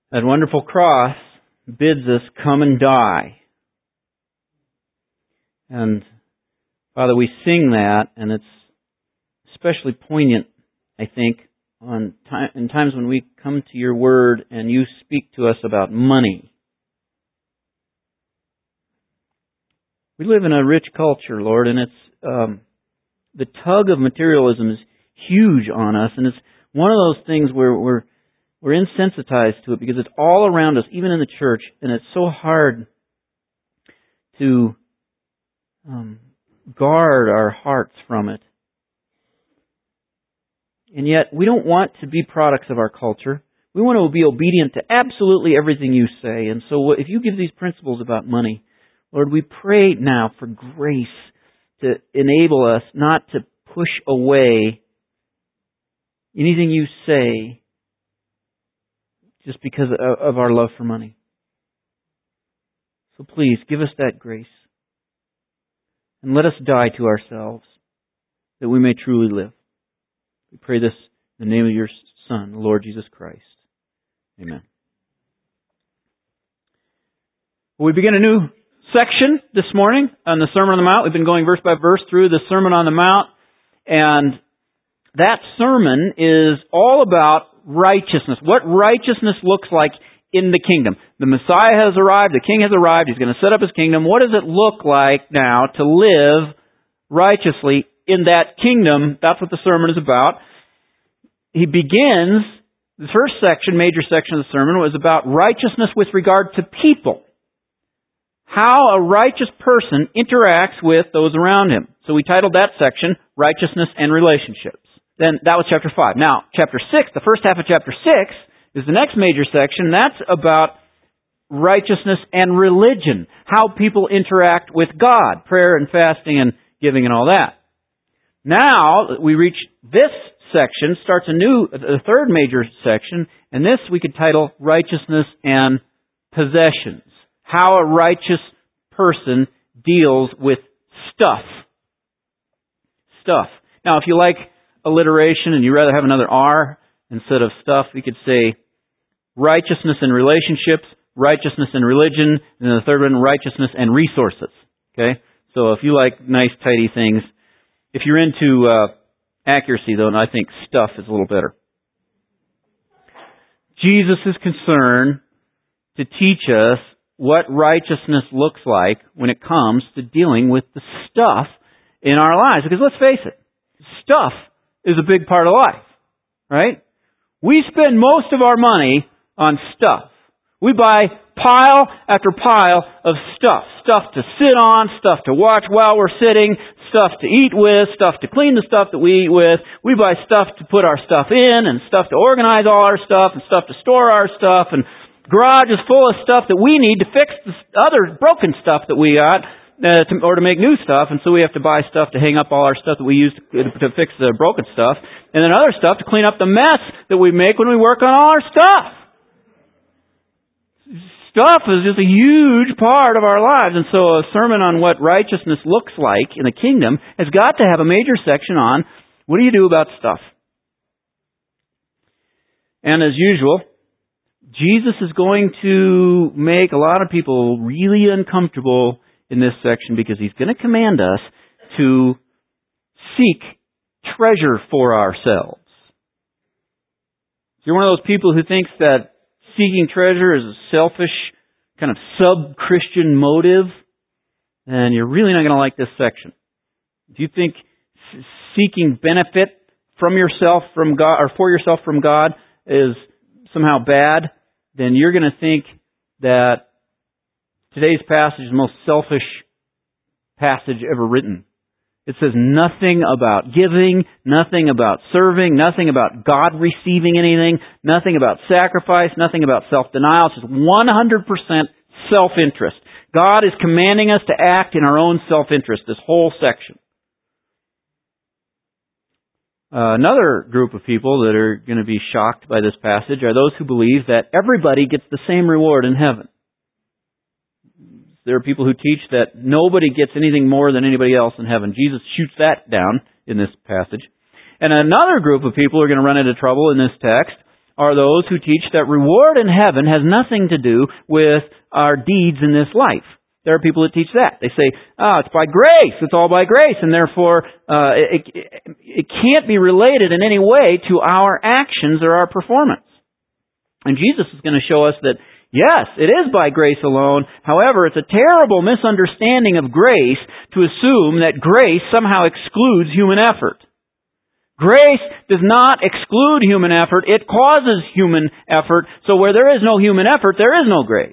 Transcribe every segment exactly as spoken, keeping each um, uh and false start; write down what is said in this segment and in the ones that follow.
That wonderful cross bids us come and die. And Father, we sing that, and it's especially poignant, I think, on time, in times when we come to your word and you speak to us about money. We live in a rich culture, Lord, and it's um, the tug of materialism is huge on us, and it's one of those things where we're we're insensitized to it because it's all around us, even in the church, and it's so hard to um, guard our hearts from it. And yet, we don't want to be products of our culture. We want to be obedient to absolutely everything you say. And so if you give these principles about money, Lord, we pray now for grace to enable us not to push away anything you say just because of our love for money. So please, give us that grace. And let us die to ourselves that we may truly live. We pray this in the name of your Son, the Lord Jesus Christ. Amen. Well, we begin a new section this morning on the Sermon on the Mount. We've been going verse by verse through the Sermon on the Mount. And that sermon is all about righteousness. What righteousness looks like in the kingdom. The Messiah has arrived. The King has arrived. He's going to set up His kingdom. What does it look like now to live righteously in that kingdom? That's what the sermon is about. He begins, the first section, major section of the sermon, was about righteousness with regard to people. How a righteous person interacts with those around him. So we titled that section, Righteousness and Relationships. Then that was chapter five. Now, chapter six, the first half of chapter six, is the next major section. That's about righteousness and religion. How people interact with God. Prayer and fasting and giving and all that. Now, we reach this section, starts a new, a third major section, and this we could title Righteousness and Possessions. How a righteous person deals with stuff. Stuff. Now, if you like alliteration and you rather have another R instead of stuff, we could say righteousness and relationships, righteousness and religion, and then the third one, righteousness and resources. Okay? So if you like nice, tidy things, if you're into uh, accuracy, though, I think stuff is a little better. Jesus is concerned to teach us what righteousness looks like when it comes to dealing with the stuff in our lives. Because let's face it, stuff is a big part of life, right? We spend most of our money on stuff. We buy pile after pile of stuff. Stuff to sit on, stuff to watch while we're sitting, stuff to eat with, stuff to clean the stuff that we eat with. We buy stuff to put our stuff in and stuff to organize all our stuff and stuff to store our stuff. And garage is full of stuff that we need to fix the other broken stuff that we got. Uh, to, or to make new stuff, and so we have to buy stuff to hang up all our stuff that we use to, to fix the broken stuff, and then other stuff to clean up the mess that we make when we work on all our stuff. Stuff is just a huge part of our lives, and so a sermon on what righteousness looks like in the kingdom has got to have a major section on what do you do about stuff. And as usual, Jesus is going to make a lot of people really uncomfortable in this section because He's going to command us to seek treasure for ourselves. If you're one of those people who thinks that seeking treasure is a selfish, kind of sub-Christian motive, then you're really not going to like this section. If you think seeking benefit from yourself from God or for yourself from God is somehow bad, then you're going to think that today's passage is the most selfish passage ever written. It says nothing about giving, nothing about serving, nothing about God receiving anything, nothing about sacrifice, nothing about self-denial. It's just one hundred percent self-interest. God is commanding us to act in our own self-interest, this whole section. Uh, another group of people that are going to be shocked by this passage are those who believe that everybody gets the same reward in heaven. There are people who teach that nobody gets anything more than anybody else in heaven. Jesus shoots that down in this passage. And another group of people who are going to run into trouble in this text are those who teach that reward in heaven has nothing to do with our deeds in this life. There are people that teach that. They say, oh, it's by grace. It's all by grace. And therefore, uh, it, it, it can't be related in any way to our actions or our performance. And Jesus is going to show us that, yes, it is by grace alone. However, it's a terrible misunderstanding of grace to assume that grace somehow excludes human effort. Grace does not exclude human effort. It causes human effort. So where there is no human effort, there is no grace.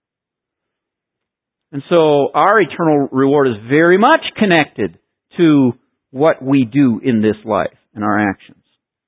And so our eternal reward is very much connected to what we do in this life and our actions.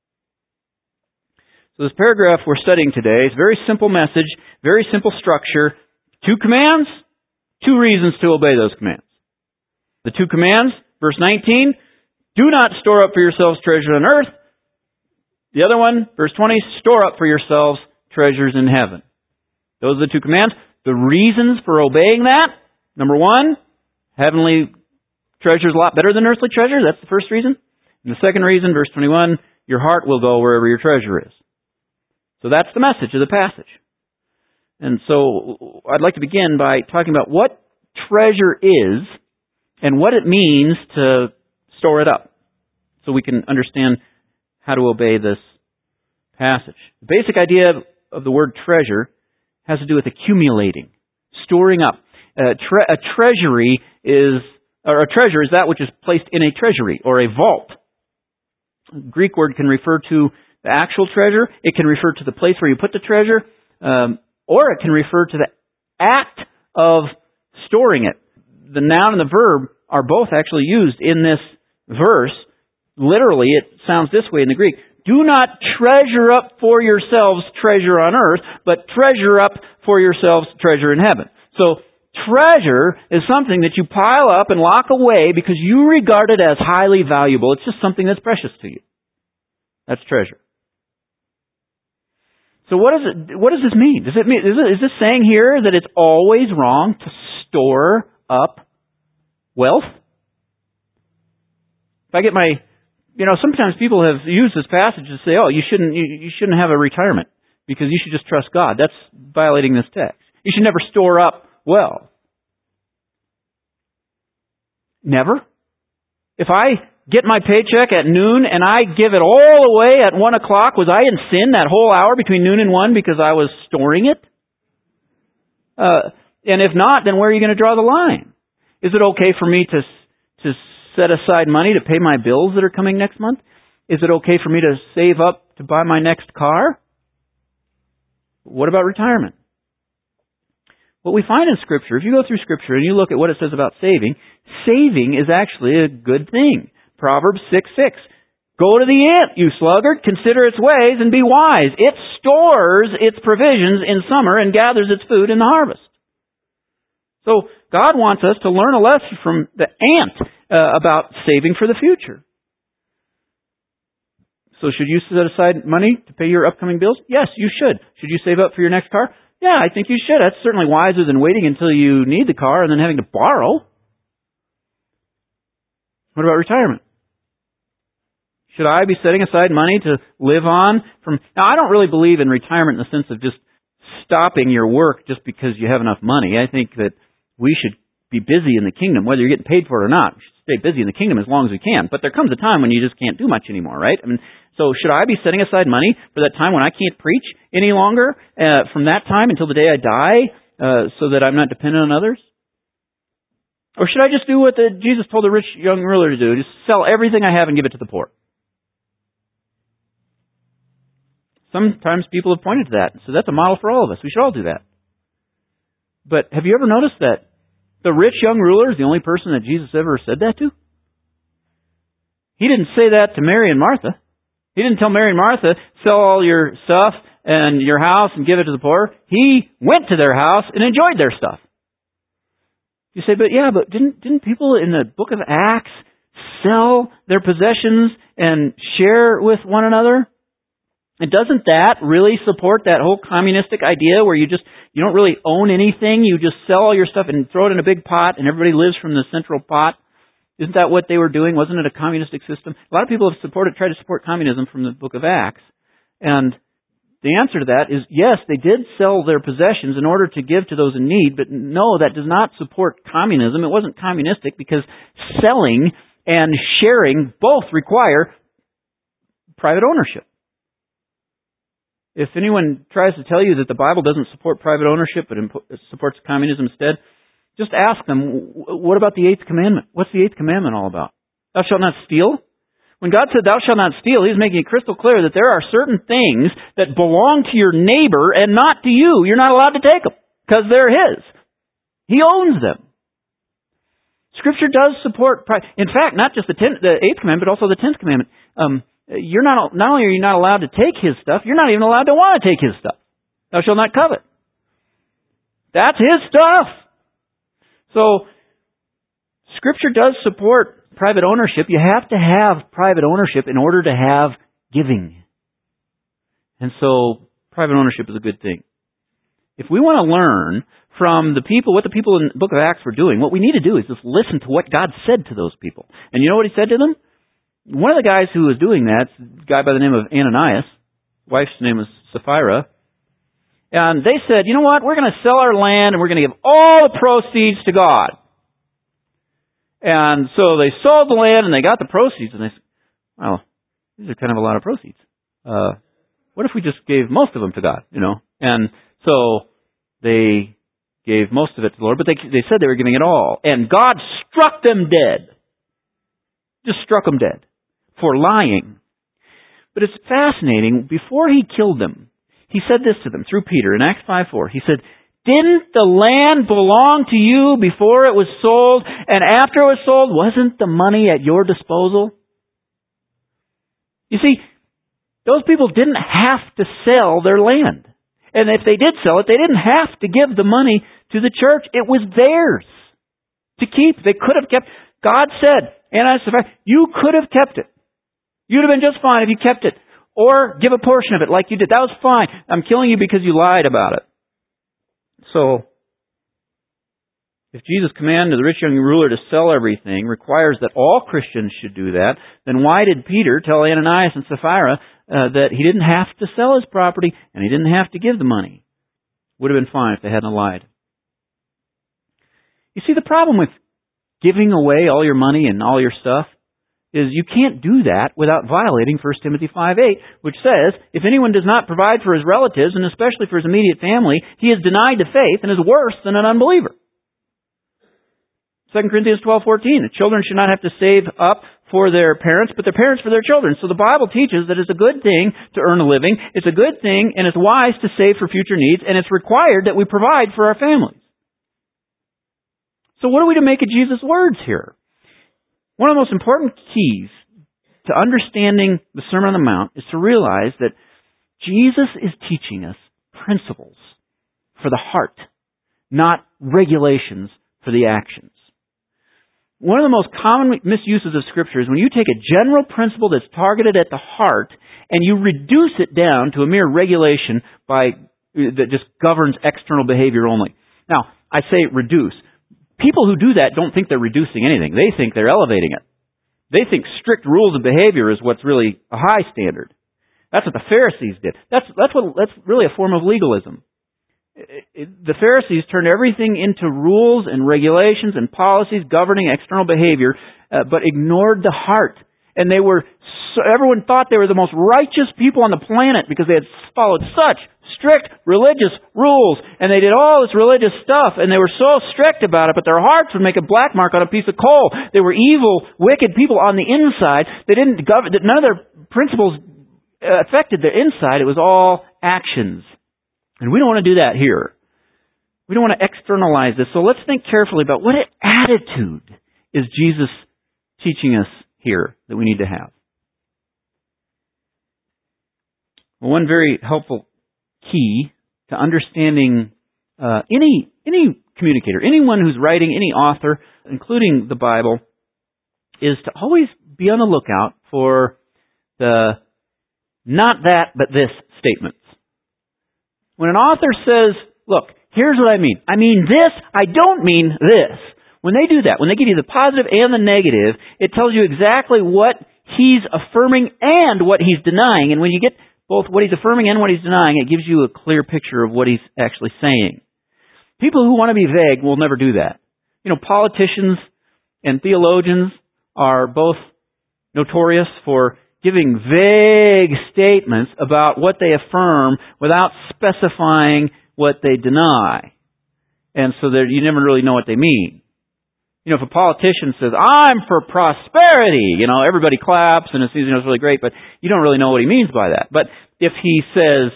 So this paragraph we're studying today is a very simple message, very simple structure. Two commands, two reasons to obey those commands. The two commands, verse nineteen, do not store up for yourselves treasures on earth. The other one, verse twenty, store up for yourselves treasures in heaven. Those are the two commands. The reasons for obeying that, number one, heavenly treasure is a lot better than earthly treasure. That's the first reason. And the second reason, verse twenty-one, your heart will go wherever your treasure is. So that's the message of the passage. And so I'd like to begin by talking about what treasure is and what it means to store it up so we can understand how to obey this passage. The basic idea of the word treasure has to do with accumulating, storing up. A, tre- a treasury is, or a treasure is that which is placed in a treasury or a vault. The Greek word can refer to the actual treasure. It can refer to the place where you put the treasure, um, or it can refer to the act of storing it. The noun and the verb are both actually used in this verse. Literally, it sounds this way in the Greek. Do not treasure up for yourselves treasure on earth, but treasure up for yourselves treasure in heaven. So, treasure is something that you pile up and lock away because you regard it as highly valuable. It's just something that's precious to you. That's treasure. So what does it, what does this mean? Does it mean, is, it, is this saying here that it's always wrong to store up wealth? If I get my, you know, sometimes people have used this passage to say, oh, you shouldn't, you, you shouldn't have a retirement because you should just trust God. That's violating this text. You should never store up wealth. Never. If I get my paycheck at noon and I give it all away at one o'clock, was I in sin that whole hour between noon and one because I was storing it? Uh, and if not, then where are you going to draw the line? Is it okay for me to to set aside money to pay my bills that are coming next month? Is it okay for me to save up to buy my next car? What about retirement? What we find in Scripture, if you go through Scripture and you look at what it says about saving, saving is actually a good thing. Proverbs six six. Go to the ant, you sluggard, consider its ways and be wise. It stores its provisions in summer and gathers its food in the harvest. So God wants us to learn a lesson from the ant uh, about saving for the future. So should you set aside money to pay your upcoming bills? Yes, you should. Should you save up for your next car? Yeah, I think you should. That's certainly wiser than waiting until you need the car and then having to borrow. What about retirement? Should I be setting aside money to live on from... Now, I don't really believe in retirement in the sense of just stopping your work just because you have enough money. I think that we should be busy in the kingdom, whether you're getting paid for it or not. We should stay busy in the kingdom as long as we can. But there comes a time when you just can't do much anymore, right? I mean, so should I be setting aside money for that time when I can't preach any longer, uh, from that time until the day I die, uh, so that I'm not dependent on others? Or should I just do what the, Jesus told the rich young ruler to do? Just sell everything I have and give it to the poor. Sometimes people have pointed to that. So that's a model for all of us. We should all do that. But have you ever noticed that the rich young ruler is the only person that Jesus ever said that to? He didn't say that to Mary and Martha. He didn't tell Mary and Martha, sell all your stuff and your house and give it to the poor. He went to their house and enjoyed their stuff. You say, but yeah, but didn't didn't people in the book of Acts sell their possessions and share with one another? And doesn't that really support that whole communistic idea where you just, you don't really own anything, you just sell all your stuff and throw it in a big pot and everybody lives from the central pot? Isn't that what they were doing? Wasn't it a communistic system? A lot of people have supported, tried to support communism from the book of Acts. And the answer to that is yes, they did sell their possessions in order to give to those in need, but no, that does not support communism. It wasn't communistic because selling and sharing both require private ownership. If anyone tries to tell you that the Bible doesn't support private ownership but supports communism instead, just ask them, what about the eighth commandment? What's the eighth commandment all about? Thou shalt not steal? When God said, thou shalt not steal, He's making it crystal clear that there are certain things that belong to your neighbor and not to you. You're not allowed to take them because they're His. He owns them. Scripture does support pride. In fact, not just the, tenth, the eighth commandment, but also the tenth commandment. Um, you're not, not only are you not allowed to take His stuff, you're not even allowed to want to take His stuff. Thou shalt not covet. That's His stuff. So, Scripture does support private ownership. You have to have private ownership in order to have giving. And so, private ownership is a good thing. If we want to learn from the people, what the people in the book of Acts were doing, what we need to do is just listen to what God said to those people. And you know what He said to them? One of the guys who was doing that, a guy by the name of Ananias, wife's name was Sapphira, and they said, you know what, we're going to sell our land and we're going to give all the proceeds to God. And so they sold the land and they got the proceeds, and they said, well, these are kind of a lot of proceeds. Uh, what if we just gave most of them to God, you know? And so they gave most of it to the Lord, but they, they said they were giving it all. And God struck them dead. Just struck them dead for lying. But it's fascinating. Before He killed them, He said this to them through Peter in Acts five four. He said, didn't the land belong to you before it was sold? And after it was sold, wasn't the money at your disposal? You see, those people didn't have to sell their land. And if they did sell it, they didn't have to give the money to the church. It was theirs to keep. They could have kept. God said, and I said, you could have kept it. You'd have been just fine if you kept it. Or give a portion of it like you did. That was fine. I'm killing you because you lied about it. So, if Jesus' command to the rich young ruler to sell everything requires that all Christians should do that, then why did Peter tell Ananias and Sapphira uh, that he didn't have to sell his property and he didn't have to give the money? Would have been fine if they hadn't lied. You see, the problem with giving away all your money and all your stuff is you can't do that without violating First Timothy five eight, which says, if anyone does not provide for his relatives, and especially for his immediate family, he is denied the faith and is worse than an unbeliever. Second Corinthians twelve fourteen, the children should not have to save up for their parents, but their parents for their children. So the Bible teaches that it's a good thing to earn a living, it's a good thing, and it's wise to save for future needs, and it's required that we provide for our families. So what are we to make of Jesus' words here? One of the most important keys to understanding the Sermon on the Mount is to realize that Jesus is teaching us principles for the heart, not regulations for the actions. One of the most common misuses of Scripture is when you take a general principle that's targeted at the heart and you reduce it down to a mere regulation by that just governs external behavior only. Now, I say reduce. People who do that don't think they're reducing anything. They think they're elevating it. They think strict rules of behavior is what's really a high standard. That's what the Pharisees did. That's that's what that's really a form of legalism. It, it, the Pharisees turned everything into rules and regulations and policies governing external behavior, uh, but ignored the heart. And they were so, everyone thought they were the most righteous people on the planet because they had followed such strict religious rules, and they did all this religious stuff, and they were so strict about it, but their hearts would make a black mark on a piece of coal. They were evil, wicked people on the inside. They didn't govern, none of their principles affected their inside. It was all actions. And we don't want to do that here. We don't want to externalize this. So let's think carefully about what attitude is Jesus teaching us here that we need to have. Well, one very helpful key to understanding uh, any any communicator, anyone who's writing, any author, including the Bible, is to always be on the lookout for the not that but this statements. When an author says, look, here's what I mean. I mean this, I don't mean this. When they do that, when they give you the positive and the negative, it tells you exactly what he's affirming and what he's denying. And when you get both what he's affirming and what he's denying, it gives you a clear picture of what he's actually saying. People who want to be vague will never do that. You know, politicians and theologians are both notorious for giving vague statements about what they affirm without specifying what they deny. And so that you never really know what they mean. You know, if a politician says, I'm for prosperity, you know, everybody claps and it's, you know, it's really great, but you don't really know what he means by that. But if he says,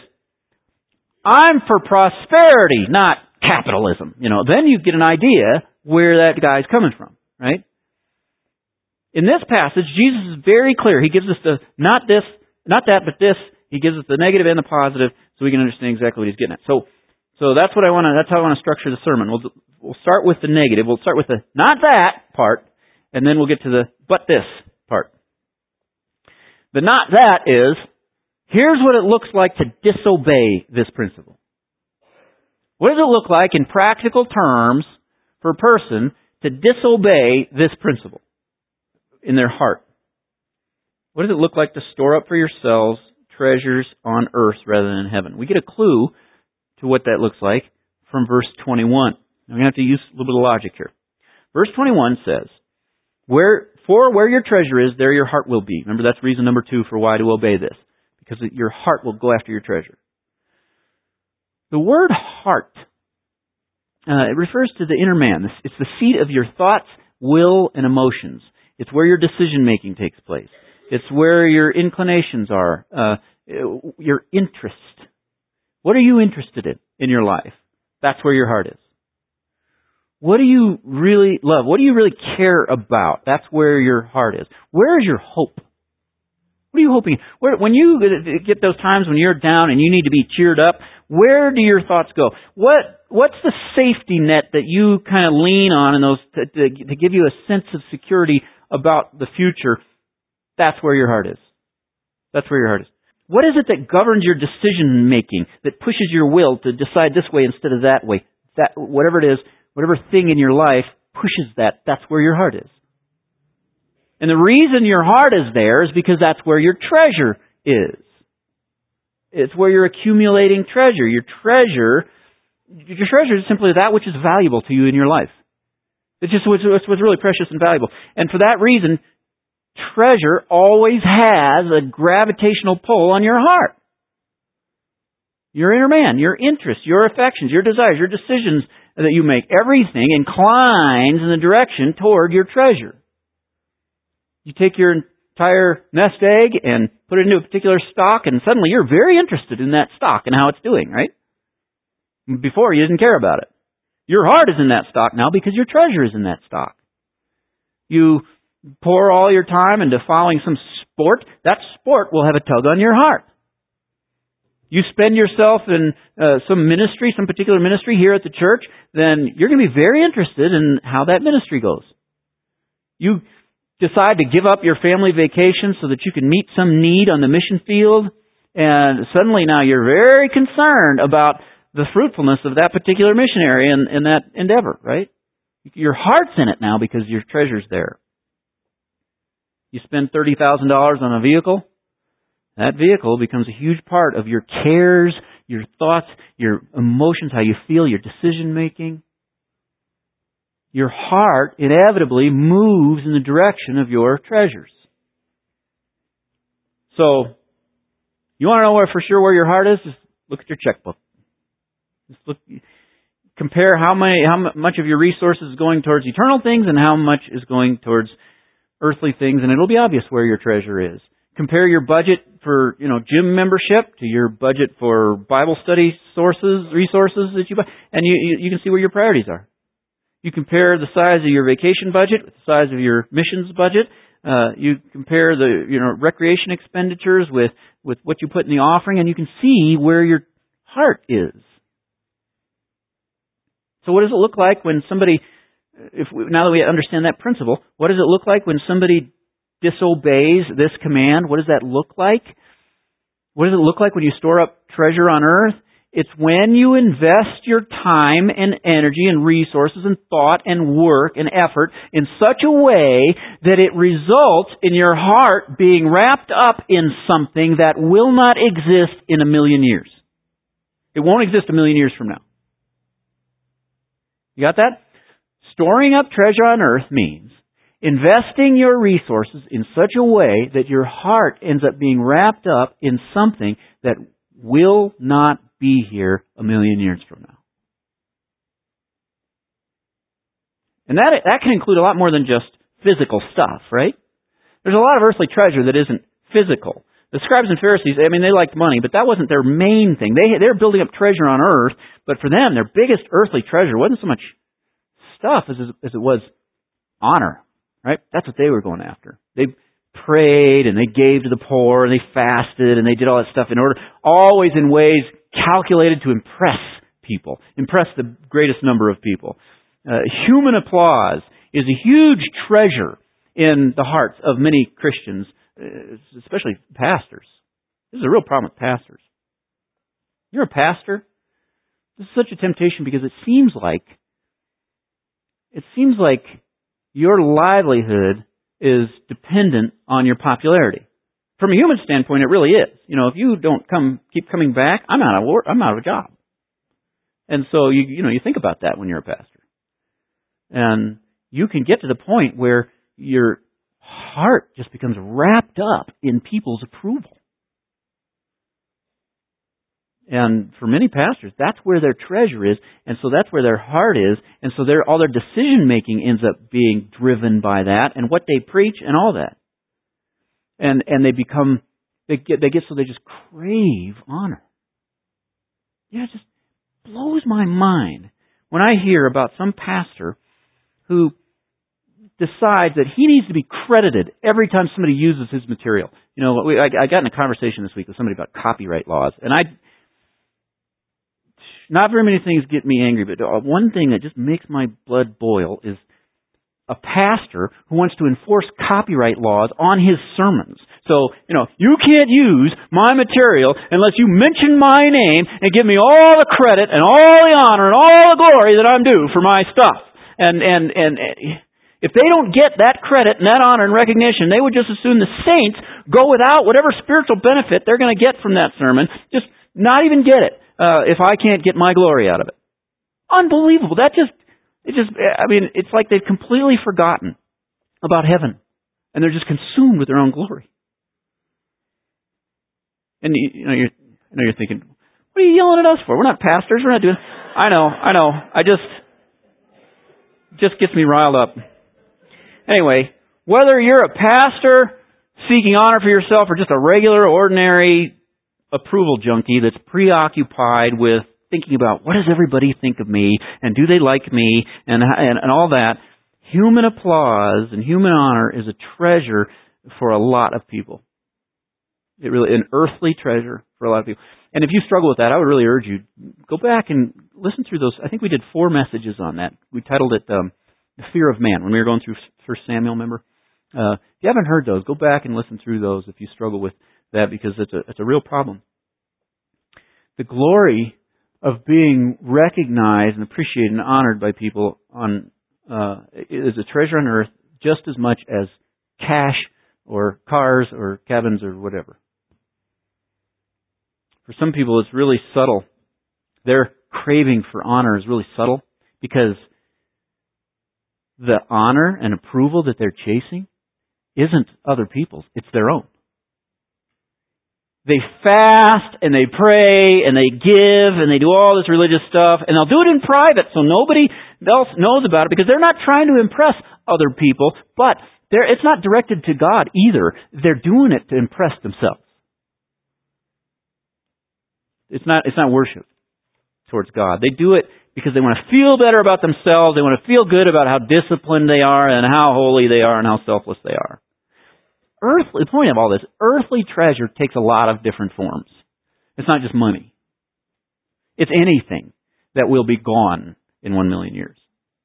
I'm for prosperity, not capitalism, you know, then you get an idea where that guy's coming from, right? In this passage, Jesus is very clear. He gives us the, not this, not that, but this. He gives us the negative and the positive so we can understand exactly what he's getting at. So, so that's what I want to, that's how I want to structure the sermon. We'll, we'll start with the negative. We'll start with the not that part, and then we'll get to the but this part. The not that is, here's what it looks like to disobey this principle. What does it look like in practical terms for a person to disobey this principle in their heart? What does it look like to store up for yourselves treasures on earth rather than in heaven? We get a clue to what that looks like from verse twenty-one. Now, we're going to have to use a little bit of logic here. Verse twenty-one says, "Where for where your treasure is, there your heart will be." Remember, that's reason number two for why to obey this. Because your heart will go after your treasure. The word heart, uh, it refers to the inner man. It's the seat of your thoughts, will, and emotions. It's where your decision-making takes place. It's where your inclinations are, uh, your interest. What are you interested in in your life? That's where your heart is. What do you really love? What do you really care about? That's where your heart is. Where is your hope? What are you hoping? Where, when you get those times when you're down and you need to be cheered up, where do your thoughts go? What What's the safety net that you kind of lean on in those to, to, to give you a sense of security about the future? That's where your heart is. That's where your heart is. What is it that governs your decision making, that pushes your will to decide this way instead of that way? That whatever it is, whatever thing in your life pushes that, that's where your heart is. And the reason your heart is there is because that's where your treasure is. It's where you're accumulating treasure. Your treasure, your treasure is simply that which is valuable to you in your life. It's just what's, what's really precious and valuable. And for that reason, treasure always has a gravitational pull on your heart. Your inner man, your interests, your affections, your desires, your decisions that you make, everything inclines in the direction toward your treasure. You take your entire nest egg and put it into a particular stock, and suddenly you're very interested in that stock and how it's doing, right? Before, you didn't care about it. Your heart is in that stock now because your treasure is in that stock. You pour all your time into following some sport, that sport will have a tug on your heart. You spend yourself in uh, some ministry, some particular ministry here at the church, then you're going to be very interested in how that ministry goes. You decide to give up your family vacation so that you can meet some need on the mission field, and suddenly now you're very concerned about the fruitfulness of that particular missionary and, and that endeavor, right? Your heart's in it now because your treasure's there. You spend thirty thousand dollars on a vehicle, that vehicle becomes a huge part of your cares, your thoughts, your emotions, how you feel, your decision making. Your heart inevitably moves in the direction of your treasures. So, you want to know where for sure where your heart is? Just look at your checkbook. Just look, compare how many, how much of your resources is going towards eternal things and how much is going towards earthly things, and it'll be obvious where your treasure is. Compare your budget for, you know, gym membership to your budget for Bible study sources, resources that you buy, and you, you, you can see where your priorities are. You compare the size of your vacation budget with the size of your missions budget. Uh, you compare the, you know, recreation expenditures with, with what you put in the offering, and you can see where your heart is. So what does it look like when somebody, if we, now that we understand that principle, what does it look like when somebody disobeys this command? What does that look like? What does it look like when you store up treasure on earth? It's when you invest your time and energy and resources and thought and work and effort in such a way that it results in your heart being wrapped up in something that will not exist in a million years. It won't exist a million years from now. You got that? Storing up treasure on earth means investing your resources in such a way that your heart ends up being wrapped up in something that will not be here a million years from now. And that that can include a lot more than just physical stuff, right? There's a lot of earthly treasure that isn't physical. The scribes and Pharisees, I mean, they liked money, but that wasn't their main thing. They they were building up treasure on earth, but for them, their biggest earthly treasure wasn't so much stuff as as it was honor, right? That's what they were going after. They prayed and they gave to the poor and they fasted and they did all that stuff in order, always in ways calculated to impress people, impress the greatest number of people. Uh, human applause is a huge treasure in the hearts of many Christians, especially pastors. This is a real problem with pastors. You're a pastor. This is such a temptation because it seems like it seems like your livelihood is dependent on your popularity. From a human standpoint, it really is. You know, if you don't come, keep coming back, I'm out of work. I'm out of a job. And so you, you know, you think about that when you're a pastor, and you can get to the point where your heart just becomes wrapped up in people's approval. And for many pastors, that's where their treasure is, and so that's where their heart is, and so their, all their decision making ends up being driven by that, and what they preach and all that. And and they become they get they get so they just crave honor. Yeah, it just blows my mind when I hear about some pastor who decides that he needs to be credited every time somebody uses his material. You know, we, I, I got in a conversation this week with somebody about copyright laws, and I. Not very many things get me angry, but one thing that just makes my blood boil is a pastor who wants to enforce copyright laws on his sermons. So, you know, you can't use my material unless you mention my name and give me all the credit and all the honor and all the glory that I'm due for my stuff. And, and, and if they don't get that credit and that honor and recognition, they would just assume the saints go without whatever spiritual benefit they're going to get from that sermon, just not even get it. Uh, if I can't get my glory out of it. Unbelievable. That just, it just, I mean, it's like they've completely forgotten about heaven. And they're just consumed with their own glory. And you, you know, you're, I know you're thinking, what are you yelling at us for? We're not pastors. We're not doing, I know, I know. I just, just gets me riled up. Anyway, whether you're a pastor seeking honor for yourself or just a regular, ordinary approval junkie that's preoccupied with thinking about what does everybody think of me and do they like me and, and and all that, human applause and human honor is a treasure for a lot of people. It really an earthly treasure for a lot of people. And if you struggle with that, I would really urge you go back and listen through those. I think we did four messages on that. We titled it um, "The Fear of Man" when we were going through First Samuel. Remember? Uh, if you haven't heard those, go back and listen through those if you struggle with that, because it's a it's a real problem. The glory of being recognized and appreciated and honored by people on uh, is a treasure on earth just as much as cash or cars or cabins or whatever. For some people, it's really subtle. Their craving for honor is really subtle because the honor and approval that they're chasing isn't other people's, it's their own. They fast and they pray and they give and they do all this religious stuff, and they'll do it in private so nobody else knows about it because they're not trying to impress other people, but they're, it's not directed to God either. They're doing it to impress themselves. It's not, it's not worship towards God. They do it because they want to feel better about themselves. They want to feel good about how disciplined they are and how holy they are and how selfless they are. Earthly, the point of all this, earthly treasure takes a lot of different forms. It's not just money. It's anything that will be gone in one million years.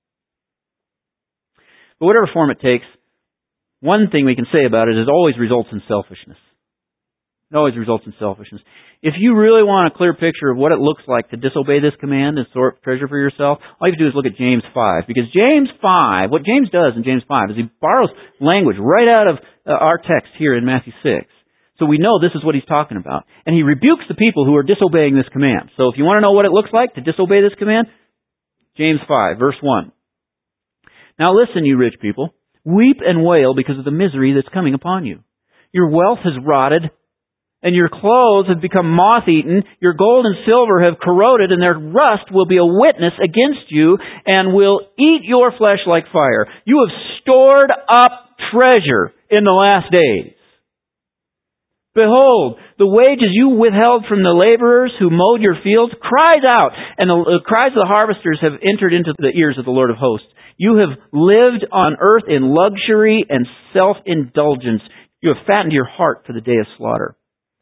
But whatever form it takes, one thing we can say about it is it always results in selfishness. It always results in selfishness. If you really want a clear picture of what it looks like to disobey this command and store up treasure for yourself, all you have to do is look at James five. Because James five, what James does in James five is he borrows language right out of uh, our text here in Matthew six. So we know this is what he's talking about. And he rebukes the people who are disobeying this command. So if you want to know what it looks like to disobey this command, James five, verse one. Now listen, you rich people. Weep and wail because of the misery that's coming upon you. Your wealth has rotted, and your clothes have become moth-eaten. Your gold and silver have corroded, and their rust will be a witness against you, and will eat your flesh like fire. You have stored up treasure in the last days. Behold, the wages you withheld from the laborers who mowed your fields cries out, and the cries of the harvesters have entered into the ears of the Lord of hosts. You have lived on earth in luxury and self-indulgence. You have fattened your heart for the day of slaughter.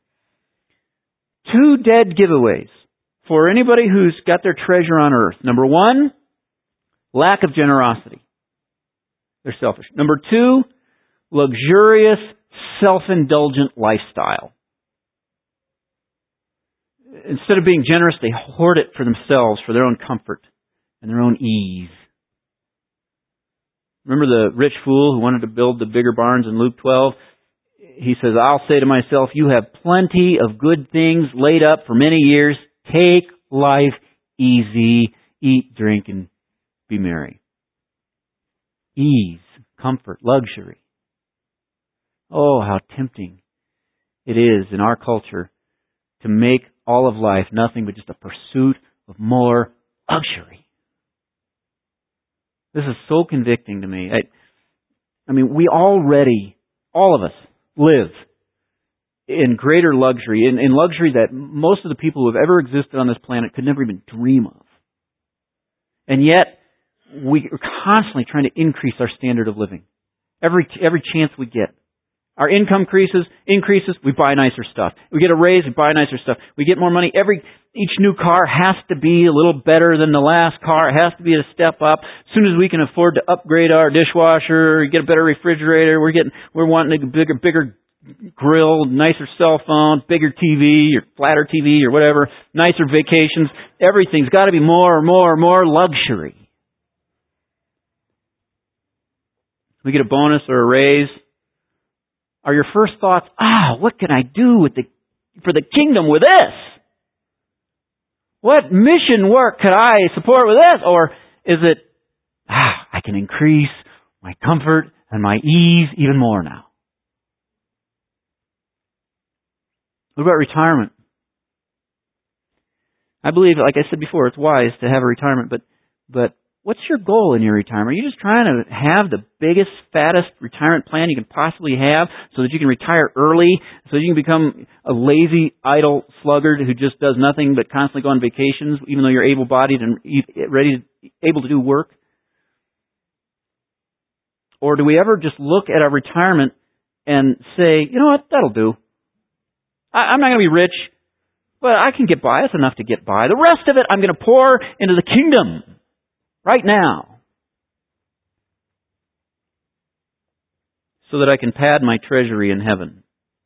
Two dead giveaways for anybody who's got their treasure on earth. Number one, lack of generosity. They're selfish. Number two, luxurious, self-indulgent lifestyle. Instead of being generous, they hoard it for themselves, for their own comfort and their own ease. Remember the rich fool who wanted to build the bigger barns in Luke twelve? He says, I'll say to myself, you have plenty of good things laid up for many years. Take life easy. Eat, drink, and be merry. Ease, comfort, luxury. Oh, how tempting it is in our culture to make all of life nothing but just a pursuit of more luxury. This is so convicting to me. I, I mean, we already, all of us, live in greater luxury, in, in luxury that most of the people who have ever existed on this planet could never even dream of. And yet, we are constantly trying to increase our standard of living. Every every chance we get. Our income increases, increases, we buy nicer stuff. We get a raise, we buy nicer stuff. We get more money. Every Each new car has to be a little better than the last car. It has to be a step up. As soon as we can afford to upgrade our dishwasher, get a better refrigerator, we're getting, we're wanting a bigger, bigger grill, nicer cell phone, bigger T V, or flatter T V, or whatever, nicer vacations. Everything's got to be more, more, more luxury. We get a bonus or a raise. Are your first thoughts, ah, what can I do with the for the kingdom with this? What mission work could I support with this? Or is it, ah, I can increase my comfort and my ease even more now? What about retirement? I believe, like I said before, it's wise to have a retirement, but but what's your goal in your retirement? Are you just trying to have the biggest, fattest retirement plan you can possibly have so that you can retire early, so that you can become a lazy, idle sluggard who just does nothing but constantly go on vacations, even though you're able-bodied and ready, to, able to do work? Or do we ever just look at our retirement and say, you know what, that'll do. I, I'm not going to be rich, but I can get by. It's enough to get by. The rest of it, I'm going to pour into the kingdom. Right now, so that I can pad my treasury in heaven.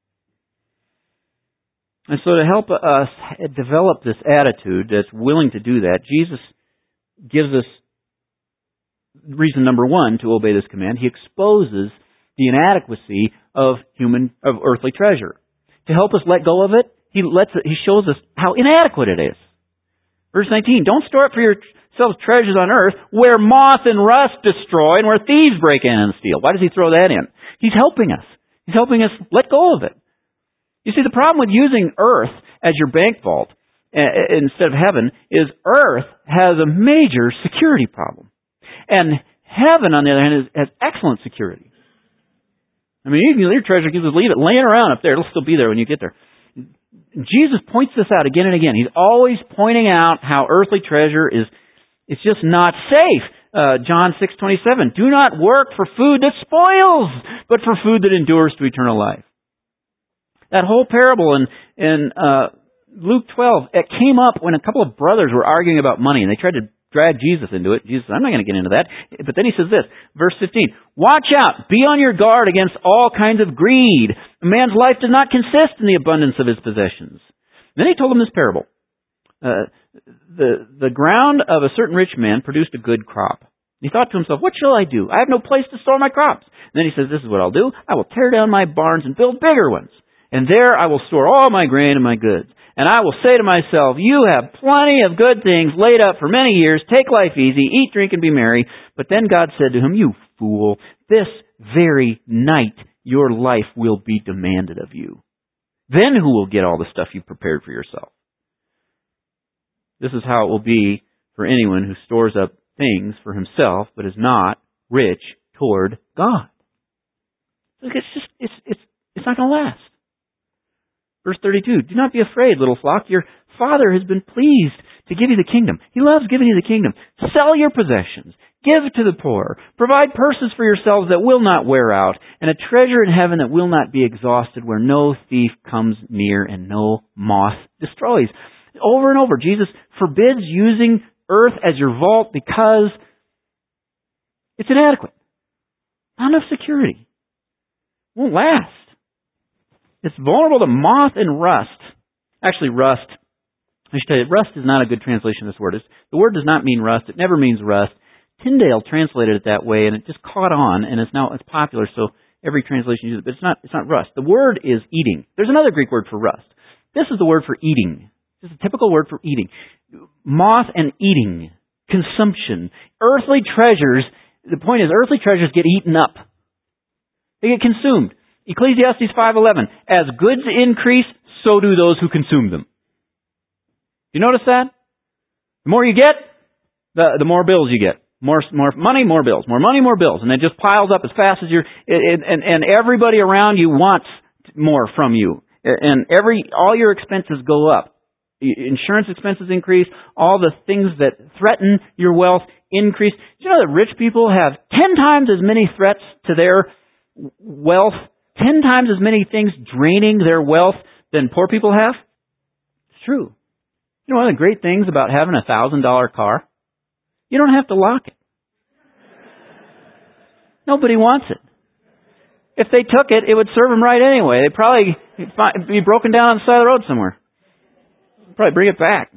And so to help us develop this attitude that's willing to do that, Jesus gives us reason number one to obey this command. He exposes the inadequacy of human, of earthly treasure. To help us let go of it, he lets it, he shows us how inadequate it is. Verse nineteen, don't store up for your selves treasures on earth where moth and rust destroy and where thieves break in and steal. Why does he throw that in? He's helping us. He's helping us let go of it. You see, the problem with using earth as your bank vault instead of heaven is earth has a major security problem. And heaven, on the other hand, is, has excellent security. I mean, you can your treasure, you can just leave it laying around up there. It'll still be there when you get there. Jesus points this out again and again. He's always pointing out how earthly treasure is It's just not safe. Uh, John six twenty-seven. Do not work for food that spoils, but for food that endures to eternal life. That whole parable in, in uh, Luke twelve, it came up when a couple of brothers were arguing about money, and they tried to drag Jesus into it. Jesus said, I'm not going to get into that. But then he says this, verse fifteen, watch out, be on your guard against all kinds of greed. A man's life does not consist in the abundance of his possessions. Then he told him this parable. Uh, the, the ground of a certain rich man produced a good crop. He thought to himself, what shall I do? I have no place to store my crops. And then he says, this is what I'll do. I will tear down my barns and build bigger ones. And there I will store all my grain and my goods. And I will say to myself, you have plenty of good things laid up for many years. Take life easy, eat, drink, and be merry. But then God said to him, you fool, this very night your life will be demanded of you. Then who will get all the stuff you prepared for yourself? This is how it will be for anyone who stores up things for himself, but is not rich toward God. Look, it's just, it's, it's, it's not going to last. Verse thirty-two, do not be afraid, little flock. Your Father has been pleased to give you the kingdom. He loves giving you the kingdom. Sell your possessions. Give to the poor. Provide purses for yourselves that will not wear out, and a treasure in heaven that will not be exhausted, where no thief comes near and no moth destroys. Over and over, Jesus forbids using earth as your vault because it's inadequate. Not enough security. Won't last. It's vulnerable to moth and rust. Actually, rust. I should tell you, rust is not a good translation of this word. It's, the word does not mean rust. It never means rust. Tyndale translated it that way, and it just caught on, and it's now it's popular, so every translation uses it. But it's not it's not rust. The word is eating. There's another Greek word for rust. This is the word for eating. This is a typical word for eating. Moth and eating. Consumption. Earthly treasures, the point is, earthly treasures get eaten up. They get consumed. Ecclesiastes five eleven, as goods increase, so do those who consume them. You notice that? The more you get, the, the more bills you get. More, more money, more bills. More money, more bills. And it just piles up as fast as you're, and, and, and everybody around you wants more from you. And every, all your expenses go up. Insurance expenses increase. All the things that threaten your wealth increase. Do you know that rich people have ten times as many threats to their wealth, ten times as many things draining their wealth than poor people have? It's true. You know one of the great things about having a thousand dollar car? You don't have to lock it. Nobody wants it. If they took it, it would serve them right anyway. They'd probably be broken down on the side of the road somewhere. Probably bring it back.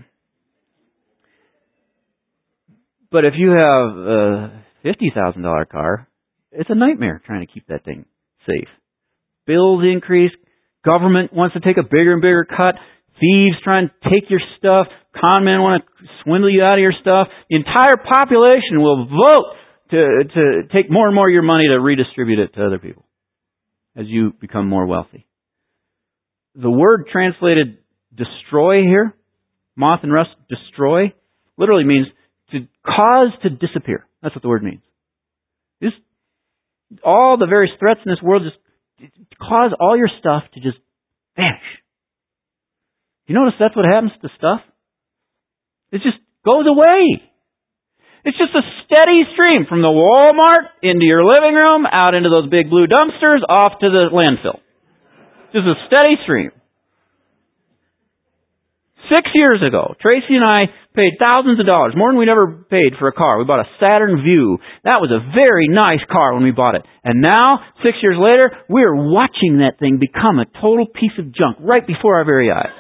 But if you have a fifty thousand dollar car, it's a nightmare trying to keep that thing safe. Bills increase. Government wants to take a bigger and bigger cut. Thieves try and take your stuff. Con men want to swindle you out of your stuff. The entire population will vote to, to take more and more of your money to redistribute it to other people as you become more wealthy. The word translated destroy here, moth and rust, destroy, literally means to cause to disappear. That's what the word means. This, all the various threats in this world just cause all your stuff to just vanish. You notice that's what happens to stuff? It just goes away. It's just a steady stream from the Walmart into your living room, out into those big blue dumpsters, off to the landfill. Just a steady stream. Six years ago, Tracy and I paid thousands of dollars, more than we'd ever paid for a car. We bought a Saturn Vue. That was a very nice car when we bought it. And now, six years later, we're watching that thing become a total piece of junk right before our very eyes.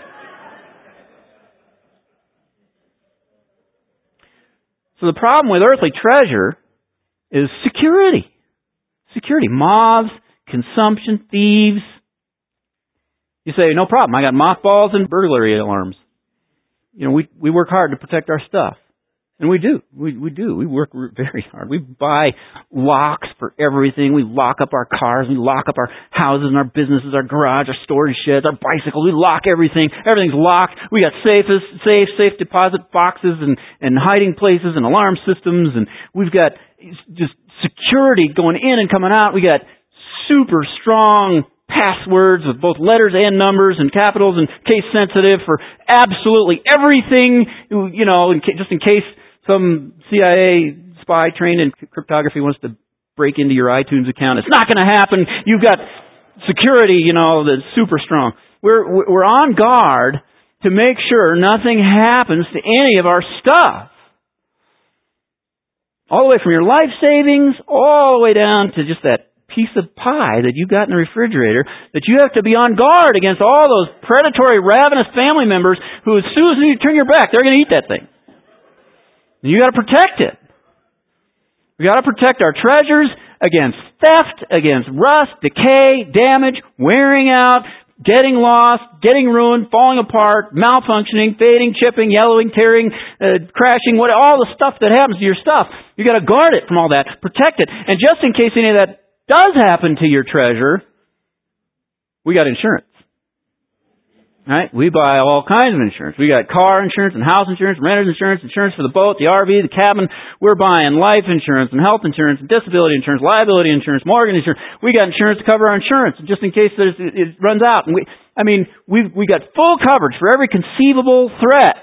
So the problem with earthly treasure is security. Security. Moths, consumption, thieves. You say, no problem. I got mothballs and burglary alarms. You know, we we work hard to protect our stuff. And we do. We we do. We work very hard. We buy locks for everything. We lock up our cars. We lock up our houses and our businesses, our garage, our storage sheds, our bicycles. We lock everything. Everything's locked. We got safes, safe, safe deposit boxes and, and hiding places and alarm systems. And we've got just security going in and coming out. We got super strong passwords with both letters and numbers and capitals and case sensitive for absolutely everything, you know, in ca- just in case some C I A spy trained in cryptography wants to break into your iTunes account. It's not going to happen. You've got security, you know, that's super strong. We're, we're on guard to make sure nothing happens to any of our stuff. All the way from your life savings, all the way down to just that piece of pie that you got in the refrigerator, that you have to be on guard against all those predatory, ravenous family members who, as soon as you turn your back, they're going to eat that thing. And you got to protect it. We got to protect our treasures against theft, against rust, decay, damage, wearing out, getting lost, getting ruined, falling apart, malfunctioning, fading, chipping, yellowing, tearing, uh, crashing, what all the stuff that happens to your stuff. You got to guard it from all that, protect it. And just in case any of that does happen to your treasure, we got insurance. Right? We buy all kinds of insurance. We got car insurance and house insurance, renter's insurance, insurance for the boat, the R V, the cabin. We're buying life insurance and health insurance and disability insurance, liability insurance, mortgage insurance. We got insurance to cover our insurance just in case there's, it runs out. And we, I mean, we we got full coverage for every conceivable threat.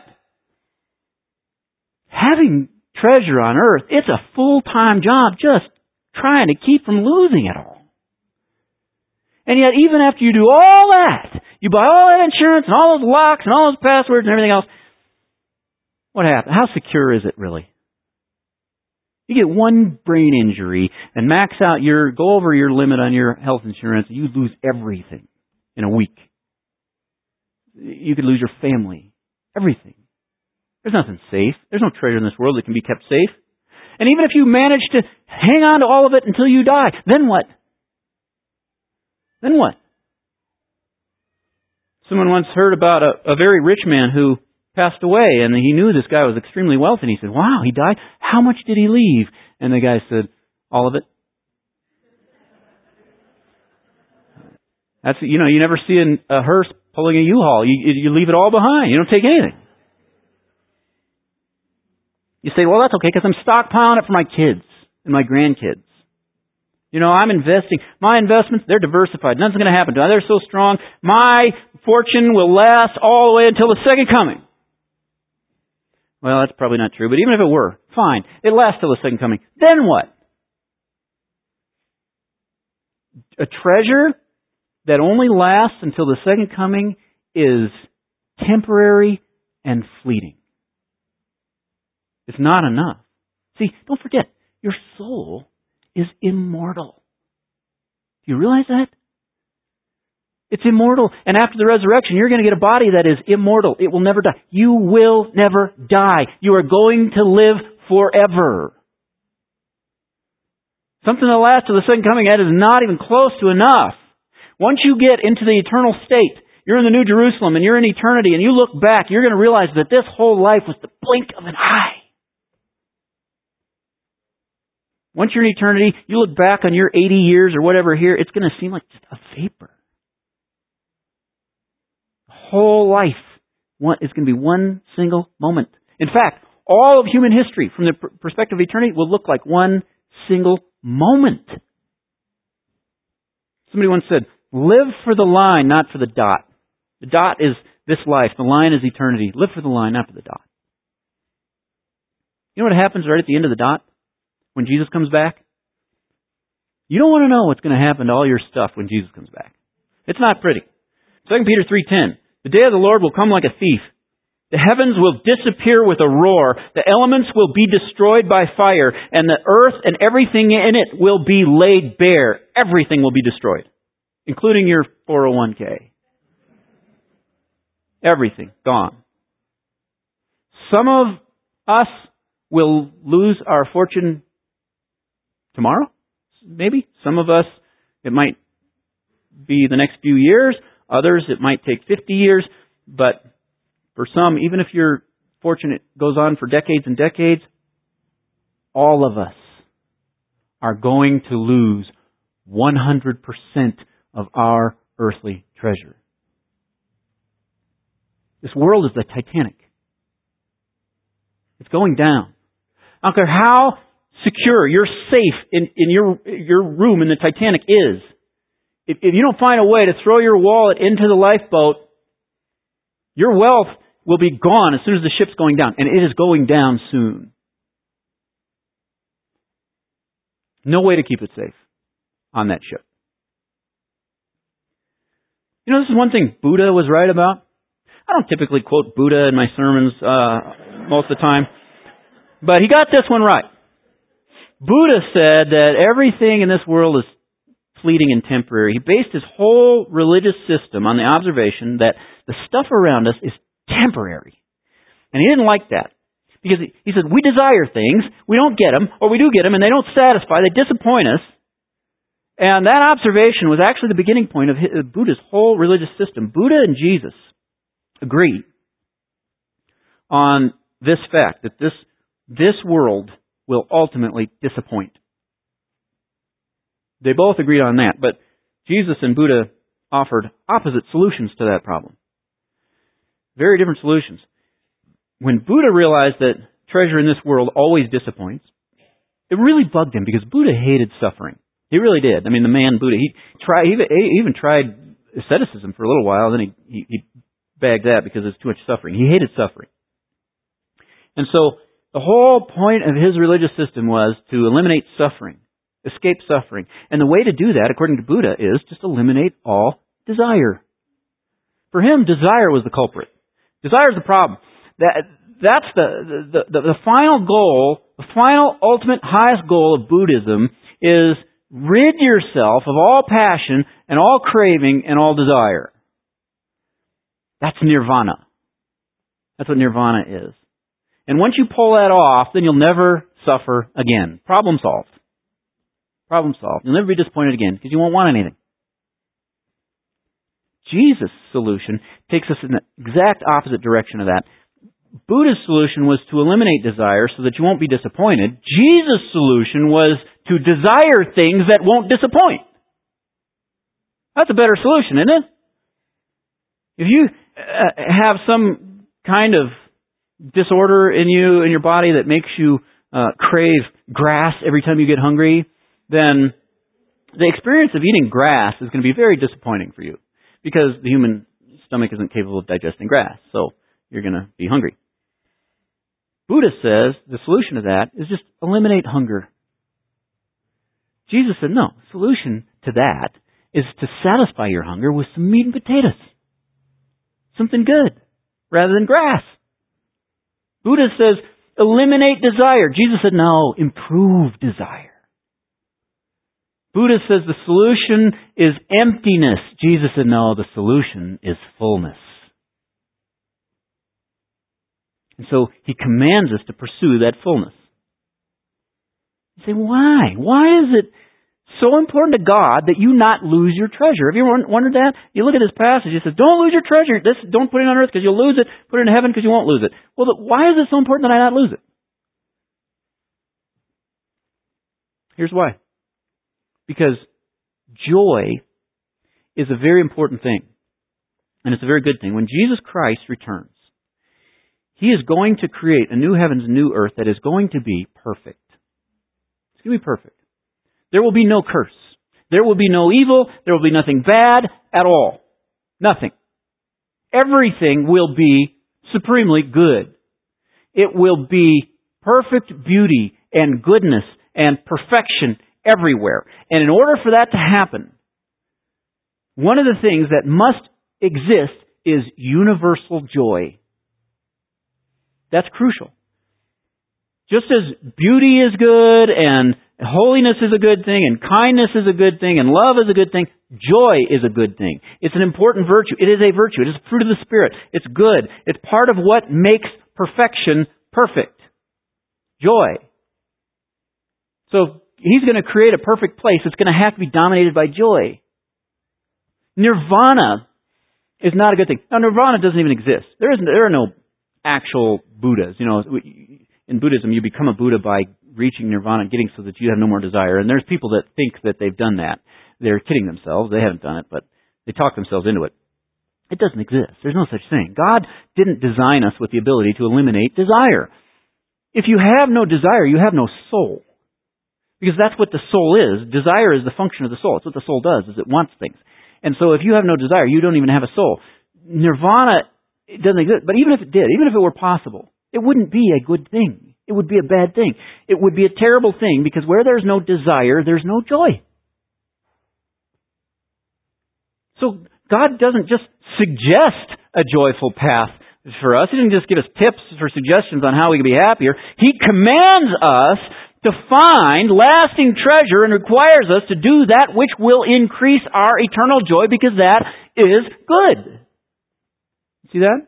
Having treasure on earth, it's a full-time job just trying to keep from losing it all. And yet, even after you do all that, you buy all that insurance and all those locks and all those passwords and everything else, what happens? How secure is it really? You get one brain injury and max out your, go over your limit on your health insurance, you lose everything in a week. You could lose your family. Everything. There's nothing safe. There's no treasure in this world that can be kept safe. And even if you manage to hang on to all of it until you die, then what? Then what? Someone once heard about a, a very rich man who passed away, and he knew this guy was extremely wealthy, and he said, wow, he died? How much did he leave? And the guy said, all of it. That's, you know, you never see a, a hearse pulling a U-Haul. You, you leave it all behind. You don't take anything. You say, well, that's okay, because I'm stockpiling it for my kids and my grandkids. You know, I'm investing. My investments, they're diversified. Nothing's going to happen to them. They're so strong. My fortune will last all the way until the second coming. Well, that's probably not true, but even if it were, fine. It lasts till the second coming. Then what? A treasure that only lasts until the second coming is temporary and fleeting. It's not enough. See, don't forget, your soul is immortal. Do you realize that? It's immortal. And after the resurrection, you're going to get a body that is immortal. It will never die. You will never die. You are going to live forever. Something that lasts to the second coming, that is not even close to enough. Once you get into the eternal state, you're in the New Jerusalem and you're in eternity, and you look back, you're going to realize that this whole life was the blink of an eye. Once you're in eternity, you look back on your eighty years or whatever here, it's going to seem like just a vapor. The whole life is going to be one single moment. In fact, all of human history, from the perspective of eternity, will look like one single moment. Somebody once said, live for the line, not for the dot. The dot is this life. The line is eternity. Live for the line, not for the dot. You know what happens right at the end of the dot? When Jesus comes back? You don't want to know what's going to happen to all your stuff when Jesus comes back. It's not pretty. Second Peter three ten. The day of the Lord will come like a thief. The heavens will disappear with a roar. The elements will be destroyed by fire. And the earth and everything in it will be laid bare. Everything will be destroyed. Including your four oh one k. Everything. Gone. Some of us will lose our fortune tomorrow, maybe. Some of us, it might be the next few years. Others, it might take fifty years. But for some, even if your fortune goes on for decades and decades, all of us are going to lose one hundred percent of our earthly treasure. This world is the Titanic. It's going down. I don't care how secure, you're safe in, in your your room in the Titanic is. If, if you don't find a way to throw your wallet into the lifeboat, your wealth will be gone as soon as the ship's going down. And it is going down soon. No way to keep it safe on that ship. You know, this is one thing Buddha was right about. I don't typically quote Buddha in my sermons uh, most of the time. But he got this one right. Buddha said that everything in this world is fleeting and temporary. He based his whole religious system on the observation that the stuff around us is temporary. And he didn't like that. Because he said, we desire things, we don't get them, or we do get them, and they don't satisfy, they disappoint us. And that observation was actually the beginning point of his, Buddha's whole religious system. Buddha and Jesus agreed on this fact, that this, this world will ultimately disappoint. They both agreed on that, but Jesus and Buddha offered opposite solutions to that problem. Very different solutions. When Buddha realized that treasure in this world always disappoints, it really bugged him because Buddha hated suffering. He really did. I mean, the man Buddha, he tried, he even tried asceticism for a little while, then he, he, he bagged that because it's too much suffering. He hated suffering. And so the whole point of his religious system was to eliminate suffering, escape suffering. And the way to do that, according to Buddha, is just eliminate all desire. For him, desire was the culprit. Desire is the problem. That, that's the, the, the, the final goal, the final ultimate highest goal of Buddhism is rid yourself of all passion and all craving and all desire. That's nirvana. That's what nirvana is. And once you pull that off, then you'll never suffer again. Problem solved. Problem solved. You'll never be disappointed again because you won't want anything. Jesus' solution takes us in the exact opposite direction of that. Buddha's solution was to eliminate desire so that you won't be disappointed. Jesus' solution was to desire things that won't disappoint. That's a better solution, isn't it? If you uh, have some kind of disorder in you, in your body that makes you uh, crave grass every time you get hungry, then the experience of eating grass is going to be very disappointing for you because the human stomach isn't capable of digesting grass. So you're going to be hungry. Buddha says the solution to that is just eliminate hunger. Jesus said, no, the solution to that is to satisfy your hunger with some meat and potatoes. Something good, rather than grass. Buddha says, eliminate desire. Jesus said, no, improve desire. Buddha says the solution is emptiness. Jesus said, no, the solution is fullness. And so he commands us to pursue that fullness. You say, why? Why is it so important to God that you not lose your treasure? Have you ever wondered that? You look at this passage, it says, don't lose your treasure. This, don't put it on earth because you'll lose it. Put it in heaven because you won't lose it. Well, the, why is it so important that I not lose it? Here's why. Because joy is a very important thing. And it's a very good thing. When Jesus Christ returns, He is going to create a new heavens and new earth that is going to be perfect. It's going to be perfect. There will be no curse. There will be no evil. There will be nothing bad at all. Nothing. Everything will be supremely good. It will be perfect beauty and goodness and perfection everywhere. And in order for that to happen, one of the things that must exist is universal joy. That's crucial. Just as beauty is good and holiness is a good thing and kindness is a good thing and love is a good thing, joy is a good thing. It's an important virtue. It is a virtue. It is a fruit of the Spirit. It's good. It's part of what makes perfection perfect. Joy. So He's going to create a perfect place. It's going to have to be dominated by joy. Nirvana is not a good thing. Now, nirvana doesn't even exist. There isn't. There are no actual Buddhas. You know, in Buddhism, you become a Buddha by reaching nirvana and getting so that you have no more desire. And there's people that think that they've done that. They're kidding themselves. They haven't done it, but they talk themselves into it. It doesn't exist. There's no such thing. God didn't design us with the ability to eliminate desire. If you have no desire, you have no soul. Because that's what the soul is. Desire is the function of the soul. It's what the soul does, is it wants things. And so if you have no desire, you don't even have a soul. Nirvana it doesn't exist. But even if it did, even if it were possible, it wouldn't be a good thing. It would be a bad thing. It would be a terrible thing because where there's no desire, there's no joy. So God doesn't just suggest a joyful path for us. He doesn't just give us tips for suggestions on how we can be happier. He commands us to find lasting treasure and requires us to do that which will increase our eternal joy because that is good. See that?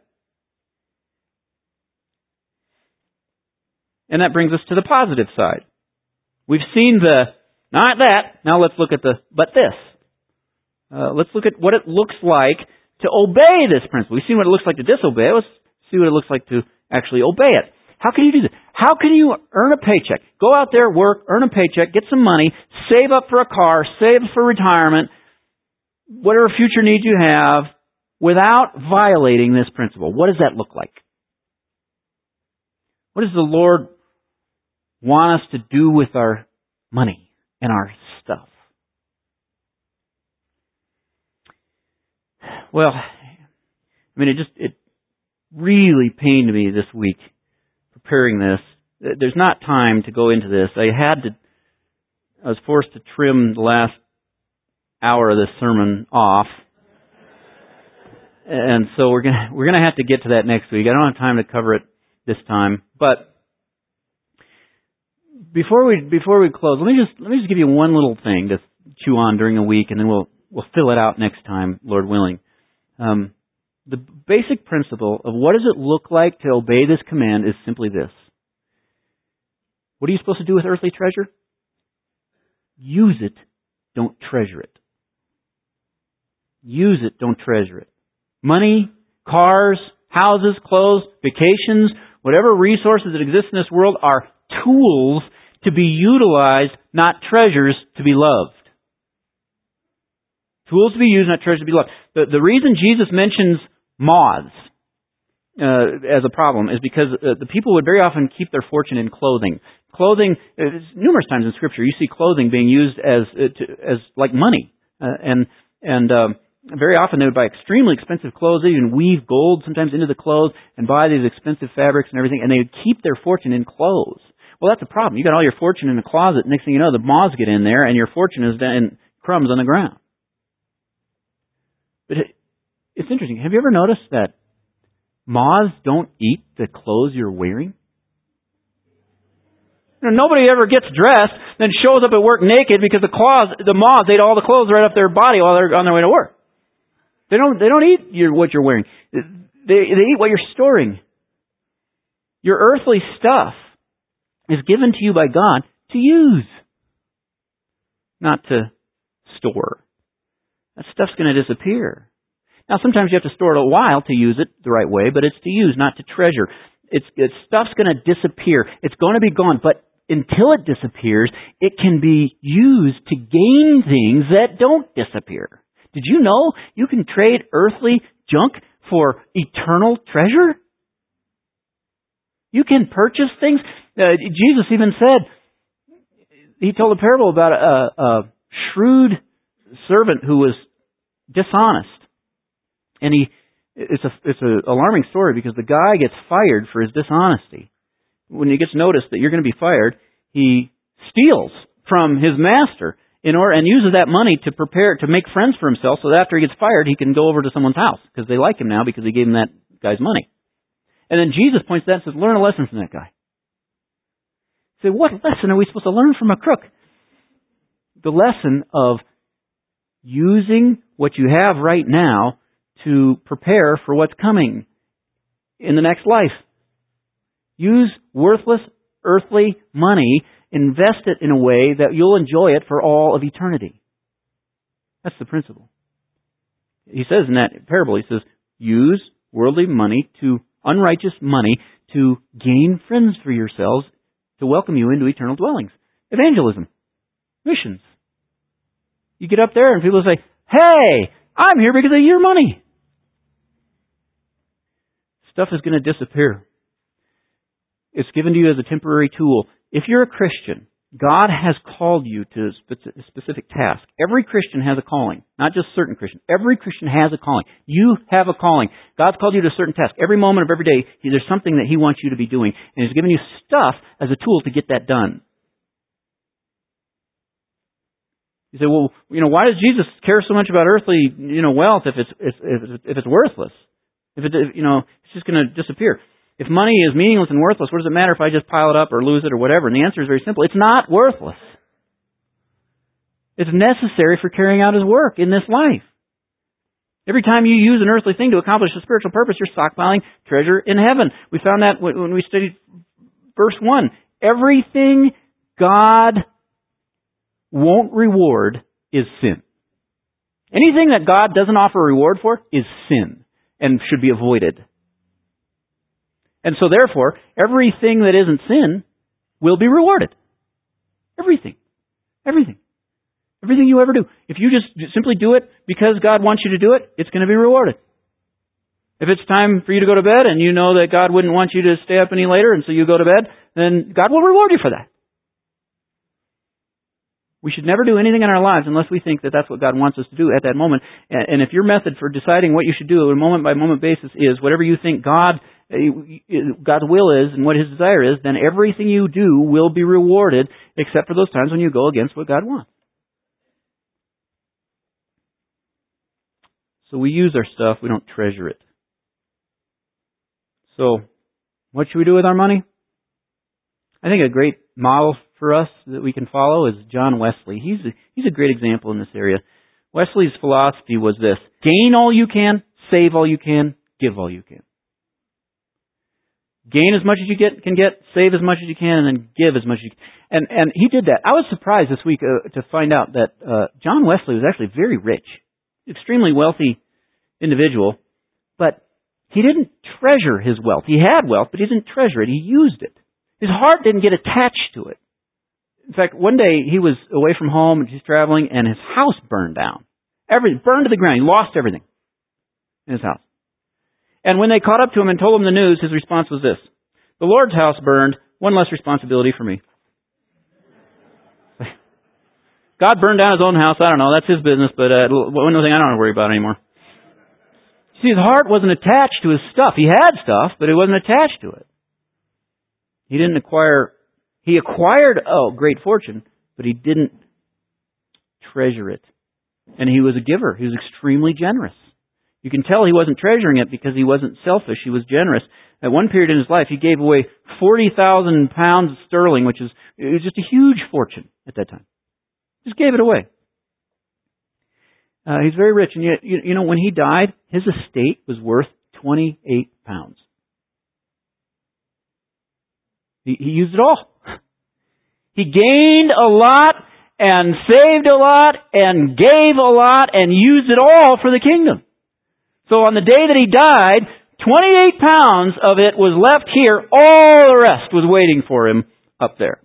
And that brings us to the positive side. We've seen the, not that, now let's look at the, but this. Uh, let's look at what it looks like to obey this principle. We've seen what it looks like to disobey it. Let's see what it looks like to actually obey it. How can you do this? How can you earn a paycheck? Go out there, work, earn a paycheck, get some money, save up for a car, save for retirement, whatever future needs you have, without violating this principle. What does that look like? What does the Lord want us to do with our money and our stuff? Well, I mean, it just, it really pained me this week preparing this. There's not time to go into this. I had to, I was forced to trim the last hour of this sermon off. And so we're gonna, we're gonna have to get to that next week. I don't have time to cover it this time. But before we, before we close, let me just, let me just give you one little thing to chew on during the week, and then we'll, we'll fill it out next time, Lord willing. Um, the basic principle of what does it look like to obey this command is simply this. What are you supposed to do with earthly treasure? Use it, don't treasure it. Use it, don't treasure it. Money, cars, houses, clothes, vacations, whatever resources that exist in this world are tools to be utilized, not treasures to be loved. Tools to be used, not treasures to be loved. The, the reason Jesus mentions moths uh, as a problem is because uh, the people would very often keep their fortune in clothing. Clothing, uh, numerous times in Scripture, you see clothing being used as uh, to, as like money, uh, and and um, very often they would buy extremely expensive clothes. They even weave gold sometimes into the clothes and buy these expensive fabrics and everything, and they would keep their fortune in clothes. Well, that's a problem. You got all your fortune in the closet. Next thing you know, the moths get in there, and your fortune is in crumbs on the ground. But it, it's interesting. Have you ever noticed that moths don't eat the clothes you're wearing? You know, nobody ever gets dressed, then shows up at work naked because the claws, the moths ate all the clothes right up their body while they're on their way to work. They don't. They don't eat your, what you're wearing. They, they eat what you're storing. Your earthly stuff is given to you by God to use, not to store. That stuff's going to disappear. Now, sometimes you have to store it a while to use it the right way, but it's to use, not to treasure. It's, it's stuff's going to disappear. It's going to be gone, but until it disappears, it can be used to gain things that don't disappear. Did you know you can trade earthly junk for eternal treasure? You can purchase things. Uh, Jesus even said, he told a parable about a, a shrewd servant who was dishonest. And he, it's a, it's an alarming story because the guy gets fired for his dishonesty. When he gets noticed that you're going to be fired, he steals from his master in order and uses that money to prepare to make friends for himself, so that after he gets fired, he can go over to someone's house because they like him now because he gave him that guy's money. And then Jesus points to that and says, "Learn a lesson from that guy." You say, what lesson are we supposed to learn from a crook? The lesson of using what you have right now to prepare for what's coming in the next life. Use worthless earthly money, invest it in a way that you'll enjoy it for all of eternity. That's the principle. He says in that parable, he says, use worldly money to, unrighteous money, to gain friends for yourselves, to welcome you into eternal dwellings. Evangelism. Missions. You get up there and people say, "Hey, I'm here because of your money." Stuff is going to disappear. It's given to you as a temporary tool. If you're a Christian, God has called you to a specific task. Every Christian has a calling, not just certain Christians. Every Christian has a calling. You have a calling. God's called you to a certain task. Every moment of every day, there's something that He wants you to be doing, and He's given you stuff as a tool to get that done. You say, well, you know, why does Jesus care so much about earthly, you know, wealth if it's if, if, if it's worthless? If it, you know, it's just going to disappear. If money is meaningless and worthless, what does it matter if I just pile it up or lose it or whatever? And the answer is very simple. It's not worthless. It's necessary for carrying out His work in this life. Every time you use an earthly thing to accomplish a spiritual purpose, you're stockpiling treasure in heaven. We found that when we studied verse one. Everything God won't reward is sin. Anything that God doesn't offer a reward for is sin and should be avoided. And so therefore, everything that isn't sin will be rewarded. Everything. Everything. Everything you ever do. If you just simply do it because God wants you to do it, it's going to be rewarded. If it's time for you to go to bed and you know that God wouldn't want you to stay up any later and so you go to bed, then God will reward you for that. We should never do anything in our lives unless we think that that's what God wants us to do at that moment. And if your method for deciding what you should do on a moment-by-moment basis is whatever you think God, God's will is and what His desire is, then everything you do will be rewarded except for those times when you go against what God wants. So we use our stuff, we don't treasure it. So, what should we do with our money? I think a great model for us that we can follow is John Wesley. He's a, he's a great example in this area. Wesley's philosophy was this: gain all you can, save all you can, give all you can. Gain as much as you get can get, save as much as you can, and then give as much as you can. And, and he did that. I was surprised this week uh, to find out that uh, John Wesley was actually very rich, extremely wealthy individual, but he didn't treasure his wealth. He had wealth, but he didn't treasure it. He used it. His heart didn't get attached to it. In fact, one day he was away from home and he's traveling and his house burned down. Everything burned to the ground. He lost everything in his house. And when they caught up to him and told him the news, his response was this: the Lord's house burned, one less responsibility for me. God burned down His own house. I don't know. That's His business, but uh, one thing I don't have to worry about anymore. See, his heart wasn't attached to his stuff. He had stuff, but it wasn't attached to it. He didn't acquire, he acquired, oh, great fortune, but he didn't treasure it. And he was a giver. He was extremely generous. You can tell he wasn't treasuring it because he wasn't selfish. He was generous. At one period in his life, he gave away forty thousand pounds sterling, which is, it was just a huge fortune at that time. Just gave it away. Uh, he's very rich, and yet, you, you know, when he died, his estate was worth twenty-eight pounds. He, he used it all. He gained a lot, and saved a lot, and gave a lot, and used it all for the kingdom. So on the day that he died, twenty-eight pounds of it was left here. All the rest was waiting for him up there.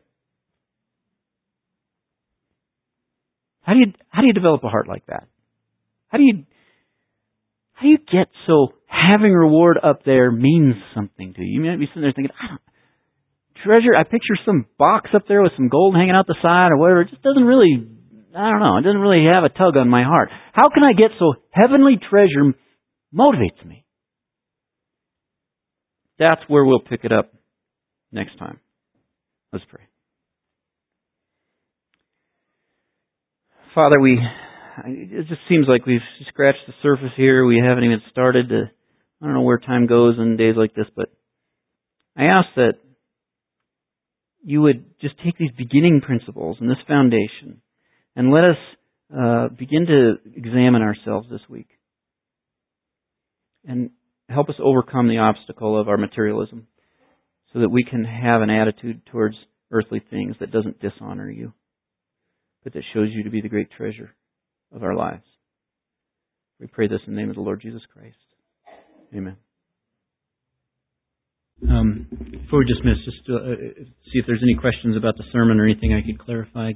How do you, how do you develop a heart like that? How do you, how do you get so having reward up there means something to you? You might be sitting there thinking, I don't, treasure, I picture some box up there with some gold hanging out the side or whatever. It just doesn't really, I don't know, it doesn't really have a tug on my heart. How can I get so heavenly treasure motivates me? That's where we'll pick it up next time. Let's pray. Father, we, it just seems like we've scratched the surface here. We haven't even started to, I don't know where time goes in days like this, but I ask that you would just take these beginning principles and this foundation and let us uh, begin to examine ourselves this week and help us overcome the obstacle of our materialism so that we can have an attitude towards earthly things that doesn't dishonor you, but that shows you to be the great treasure of our lives. We pray this in the name of the Lord Jesus Christ. Amen. Um, before we dismiss, just to, uh, see if there's any questions about the sermon or anything I could clarify.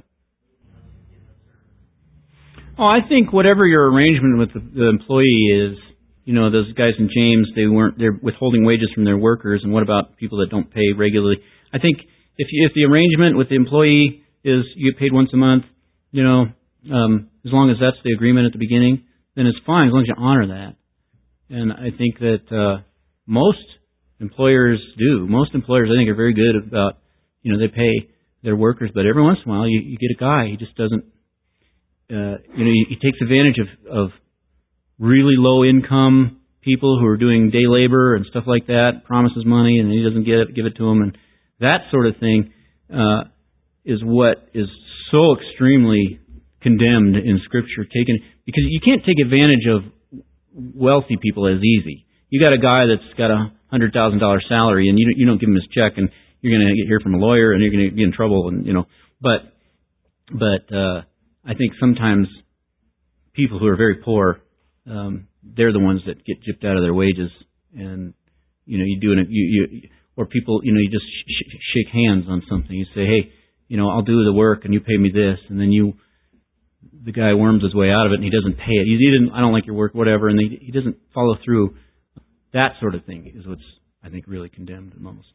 Oh, I think whatever your arrangement with the, the employee is, you know, those guys in James, they weren't, they're withholding wages from their workers, and what about people that don't pay regularly? I think if you, if the arrangement with the employee is you get paid once a month, you know, um, as long as that's the agreement at the beginning, then it's fine, as long as you honor that. And I think that uh, most employers do. Most employers, I think, are very good about, you know, they pay their workers, but every once in a while you, you get a guy, he just doesn't, uh, you know, he, he takes advantage of, of really low income people who are doing day labor and stuff like that, promises money and he doesn't get it, give it to them, and that sort of thing uh, is what is so extremely condemned in Scripture. Taken because you can't take advantage of wealthy people as easy. You got a guy that's got a hundred thousand dollar salary, and you you don't give him his check, and you're going to hear from a lawyer, and you're going to get in trouble, and you know. But but uh, I think sometimes people who are very poor, um, they're the ones that get gypped out of their wages, and you know you do it. You, you or people, you know, you just sh- shake hands on something. You say, hey, you know, I'll do the work, and you pay me this, and then you. The guy worms his way out of it, and he doesn't pay it. He didn't. I don't like your work, whatever, and he, he doesn't follow through. That sort of thing is what's, I think, really condemned most.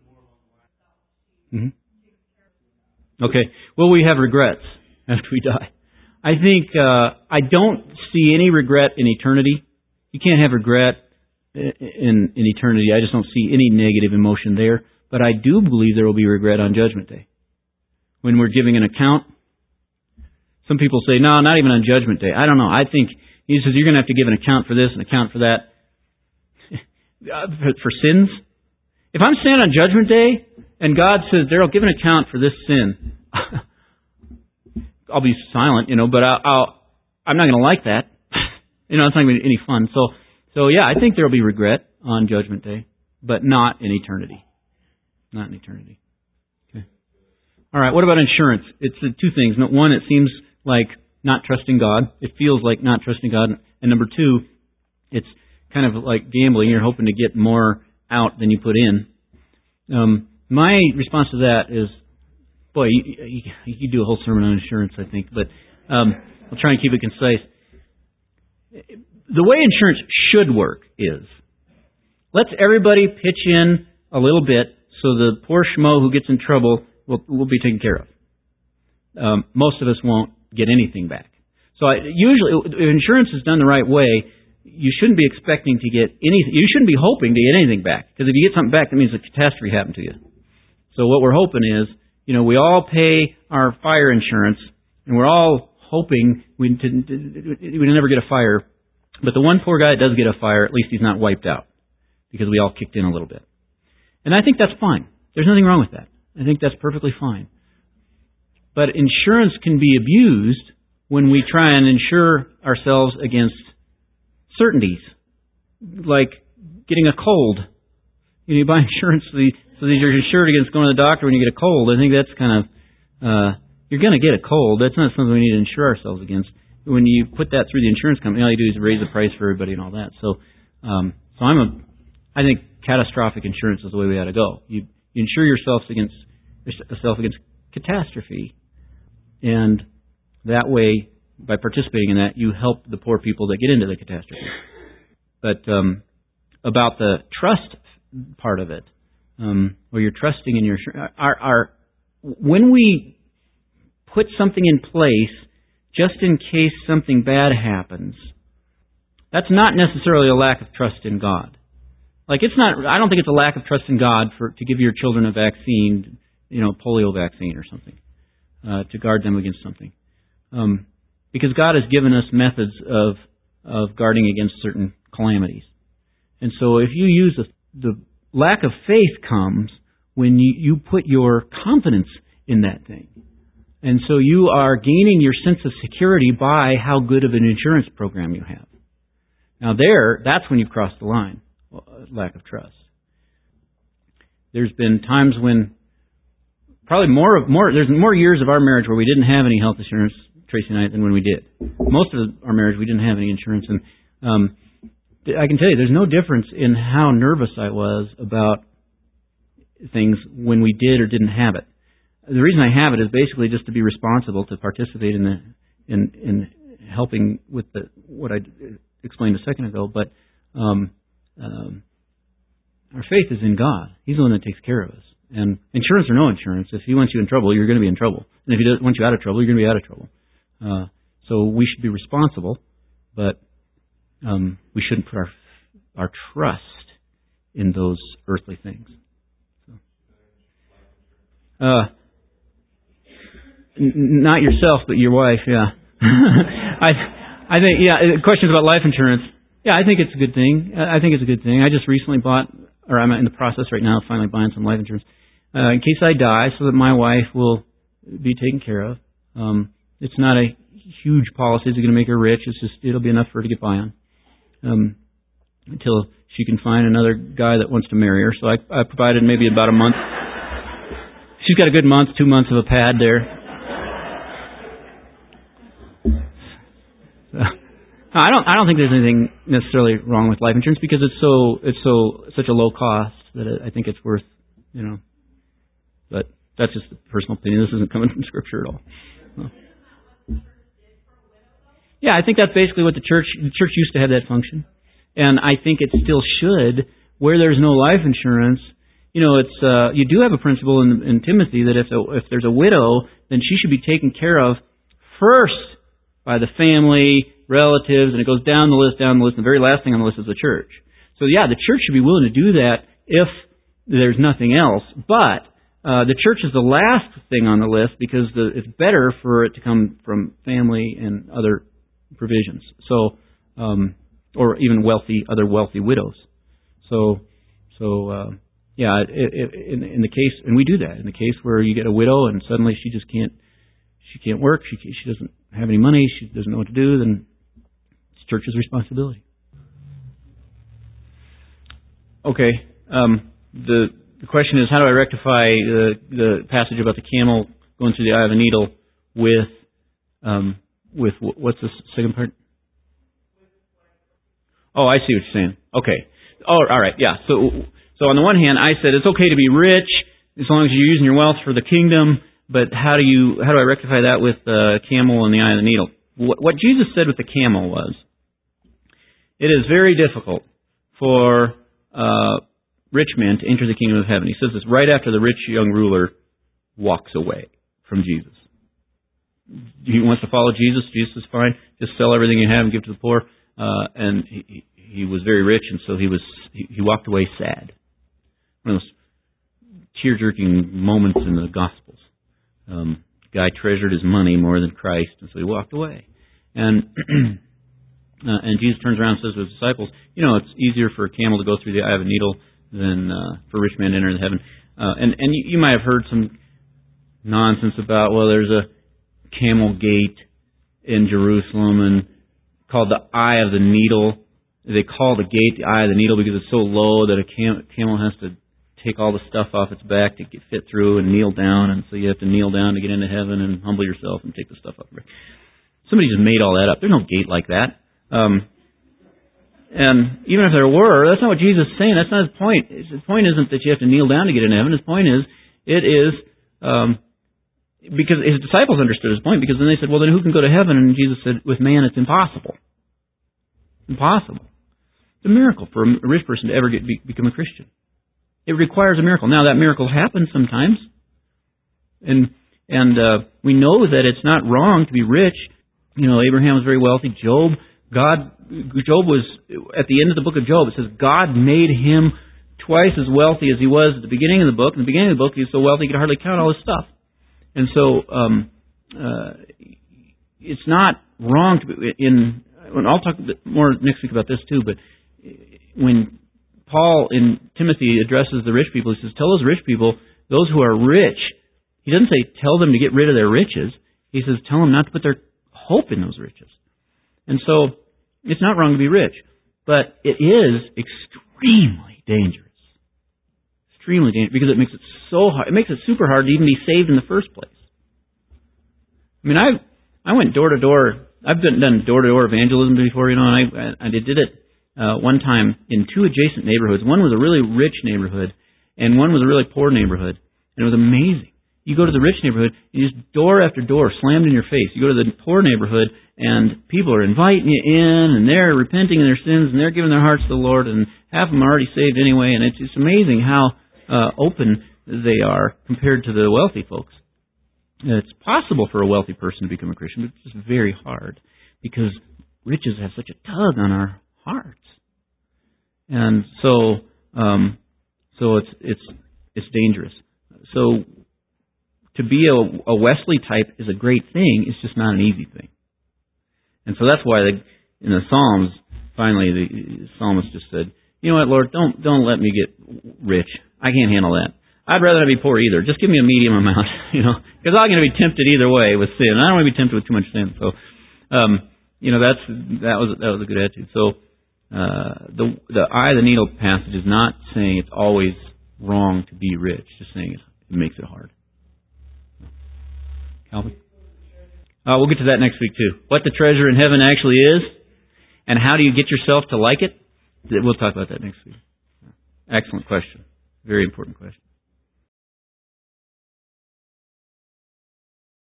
Mm-hmm. Okay. Will we have regrets after we die? I think uh, I don't see any regret in eternity. You can't have regret in, in eternity. I just don't see any negative emotion there. But I do believe there will be regret on Judgment Day. When we're giving an account, some people say, no, not even on Judgment Day. I don't know. I think he says you're going to have to give an account for this, an account for that. for, for sins. If I'm standing on Judgment Day and God says, Daryl, give an account for this sin, I'll be silent, you know, but I'll, I'll, I'm not going to like that. You know, it's not going to be any fun. So, so yeah, I think there will be regret on Judgment Day, but not in eternity. Not in eternity. Okay. All right, what about insurance? It's uh, two things. One, it seems like not trusting God. It feels like not trusting God. And number two, it's kind of like gambling. You're hoping to get more out than you put in. Um, my response to that is, boy, you, you, you could do a whole sermon on insurance, I think, but um, I'll try and keep it concise. The way insurance should work is, let's everybody pitch in a little bit so the poor schmo who gets in trouble will, will be taken care of. Um, most of us won't get anything back. So I, usually, if insurance is done the right way, you shouldn't be expecting to get anything. You shouldn't be hoping to get anything back. Because if you get something back, that means a catastrophe happened to you. So what we're hoping is, you know, we all pay our fire insurance, and we're all hoping we didn't, we never get a fire. But the one poor guy that does get a fire, at least he's not wiped out. Because we all kicked in a little bit. And I think that's fine. There's nothing wrong with that. I think that's perfectly fine. But insurance can be abused when we try and insure ourselves against certainties, like getting a cold. You know, you buy insurance so, the, so that you're insured against going to the doctor when you get a cold. I think that's kind of, uh, you're going to get a cold. That's not something we need to insure ourselves against. When you put that through the insurance company, all you do is raise the price for everybody and all that. So, um, so I'm a, I think catastrophic insurance is the way we ought to go. You, you insure yourself against yourself against catastrophe, and that way, by participating in that, you help the poor people that get into the catastrophe. But um, about the trust part of it, um, where you're trusting in your our, our when we put something in place just in case something bad happens, that's not necessarily a lack of trust in God. Like it's not. I don't think it's a lack of trust in God for to give your children a vaccine, you know, polio vaccine or something, uh, to guard them against something. Um, Because God has given us methods of of guarding against certain calamities. And so if you use the, the lack of faith comes when you, you put your confidence in that thing. And so you are gaining your sense of security by how good of an insurance program you have. Now there, that's when you've crossed the line, lack of trust. There's been times when probably more of more there's more years of our marriage where we didn't have any health insurance, Tracy and I, than when we did. Most of our marriage, we didn't have any insurance, and um, I can tell you, there's no difference in how nervous I was about things when we did or didn't have it. The reason I have it is basically just to be responsible, to participate in the in, in helping with the what I explained a second ago. But um, um, our faith is in God. He's the one that takes care of us. And insurance or no insurance, if He wants you in trouble, you're going to be in trouble. And if He doesn't want you out of trouble, you're going to be out of trouble. Uh, so we should be responsible, but um, we shouldn't put our our trust in those earthly things. So, uh, n- not yourself, but your wife. Yeah, I I think yeah. Questions about life insurance. Yeah, I think it's a good thing. I think it's a good thing. I just recently bought, or I'm in the process right now of finally buying some life insurance uh, in case I die, so that my wife will be taken care of. Um, it's not a huge policy. It's going to make her rich. It's just it'll be enough for her to get by on um, until she can find another guy that wants to marry her. So I, I provided maybe about a month. She's got a good month, two months of a pad there. So, I don't. I don't think there's anything necessarily wrong with life insurance because it's so it's so such a low cost that it, I think it's worth, you know. But that's just a personal opinion. This isn't coming from Scripture at all. No. Yeah, I think that's basically what the church the church used to have that function, and I think it still should. Where there's no life insurance, you know, it's uh, you do have a principle in, in Timothy that if a, if there's a widow, then she should be taken care of first by the family, relatives, and it goes down the list, down the list. And the very last thing on the list is the church. So yeah, the church should be willing to do that if there's nothing else, but Uh, the church is the last thing on the list because the, it's better for it to come from family and other provisions. So, um, or even wealthy, other wealthy widows. So, so uh, yeah, it, it, in, in the case, and we do that in the case where you get a widow and suddenly she just can't, she can't work, she she doesn't have any money, she doesn't know what to do, then it's church's responsibility. Okay, um, the. The question is, how do I rectify the, the passage about the camel going through the eye of a needle with, um, with what's the second part? Oh, I see what you're saying. Okay. Oh, all right. Yeah. So, so on the one hand, I said it's okay to be rich as long as you're using your wealth for the kingdom. But how do you, how do I rectify that with the camel and the eye of the needle? What, what Jesus said with the camel was, it is very difficult for uh, rich men to enter the kingdom of heaven. He says this right after the rich young ruler walks away from Jesus. He wants to follow Jesus. Jesus is fine. Just sell everything you have and give to the poor. Uh, and he, he was very rich, and so he was he, he walked away sad. One of those tear-jerking moments in the Gospels. Um, guy treasured his money more than Christ, and so he walked away. And uh, and Jesus turns around and says to his disciples, you know, it's easier for a camel to go through the eye of a needle than uh, for a rich man to enter heaven. Uh, and and you, you might have heard some nonsense about, well, there's a camel gate in Jerusalem and called the eye of the needle. They call the gate the eye of the needle because it's so low that a cam- camel has to take all the stuff off its back to get fit through and kneel down, and so you have to kneel down to get into heaven and humble yourself and take the stuff off your back. Somebody just made all that up. There's no gate like that. Um, And even if there were, that's not what Jesus is saying. That's not his point. His point isn't that you have to kneel down to get into heaven. His point is, it is, um, because his disciples understood his point, because then they said, well, then who can go to heaven? And Jesus said, with man, it's impossible. Impossible. It's a miracle for a rich person to ever get be, become a Christian. It requires a miracle. Now, that miracle happens sometimes. And, and, uh, we know that it's not wrong to be rich. You know, Abraham was very wealthy. Job, God, Job was, at the end of the book of Job, it says God made him twice as wealthy as he was at the beginning of the book. In the beginning of the book, he was so wealthy he could hardly count all his stuff. And so, um, uh, it's not wrong to be in, and I'll talk more next week about this too, but when Paul in Timothy addresses the rich people, he says, tell those rich people, those who are rich, he doesn't say tell them to get rid of their riches. He says tell them not to put their hope in those riches. And so, it's not wrong to be rich, but it is extremely dangerous. Extremely dangerous because it makes it so hard. It makes it super hard to even be saved in the first place. I mean, I I went door to door. I've been, done door to door evangelism before, you know, and I I did it uh, one time in two adjacent neighborhoods. One was a really rich neighborhood, and one was a really poor neighborhood, and it was amazing. You go to the rich neighborhood, and just door after door slammed in your face. You go to the poor neighborhood, and people are inviting you in, and they're repenting of their sins, and they're giving their hearts to the Lord, and half of them are already saved anyway, and it's just amazing how uh, open they are compared to the wealthy folks. It's possible for a wealthy person to become a Christian, but it's just very hard, because riches have such a tug on our hearts. And so, um, so it's it's it's dangerous. So, to be a, a Wesley type is a great thing. It's just not an easy thing. And so that's why they, in the Psalms, finally, the psalmist just said, "You know what, Lord? Don't don't let me get rich. I can't handle that. I'd rather not be poor either. Just give me a medium amount, you know, because I'm going to be tempted either way with sin. I don't want to be tempted with too much sin." So, um, you know, that's that was that was a good attitude. So, uh, the the eye of the needle passage is not saying it's always wrong to be rich. Just saying it, it makes it hard. Calvin, uh, we'll get to that next week too. What the treasure in heaven actually is, and how do you get yourself to like it? We'll talk about that next week. Excellent question. Very important question.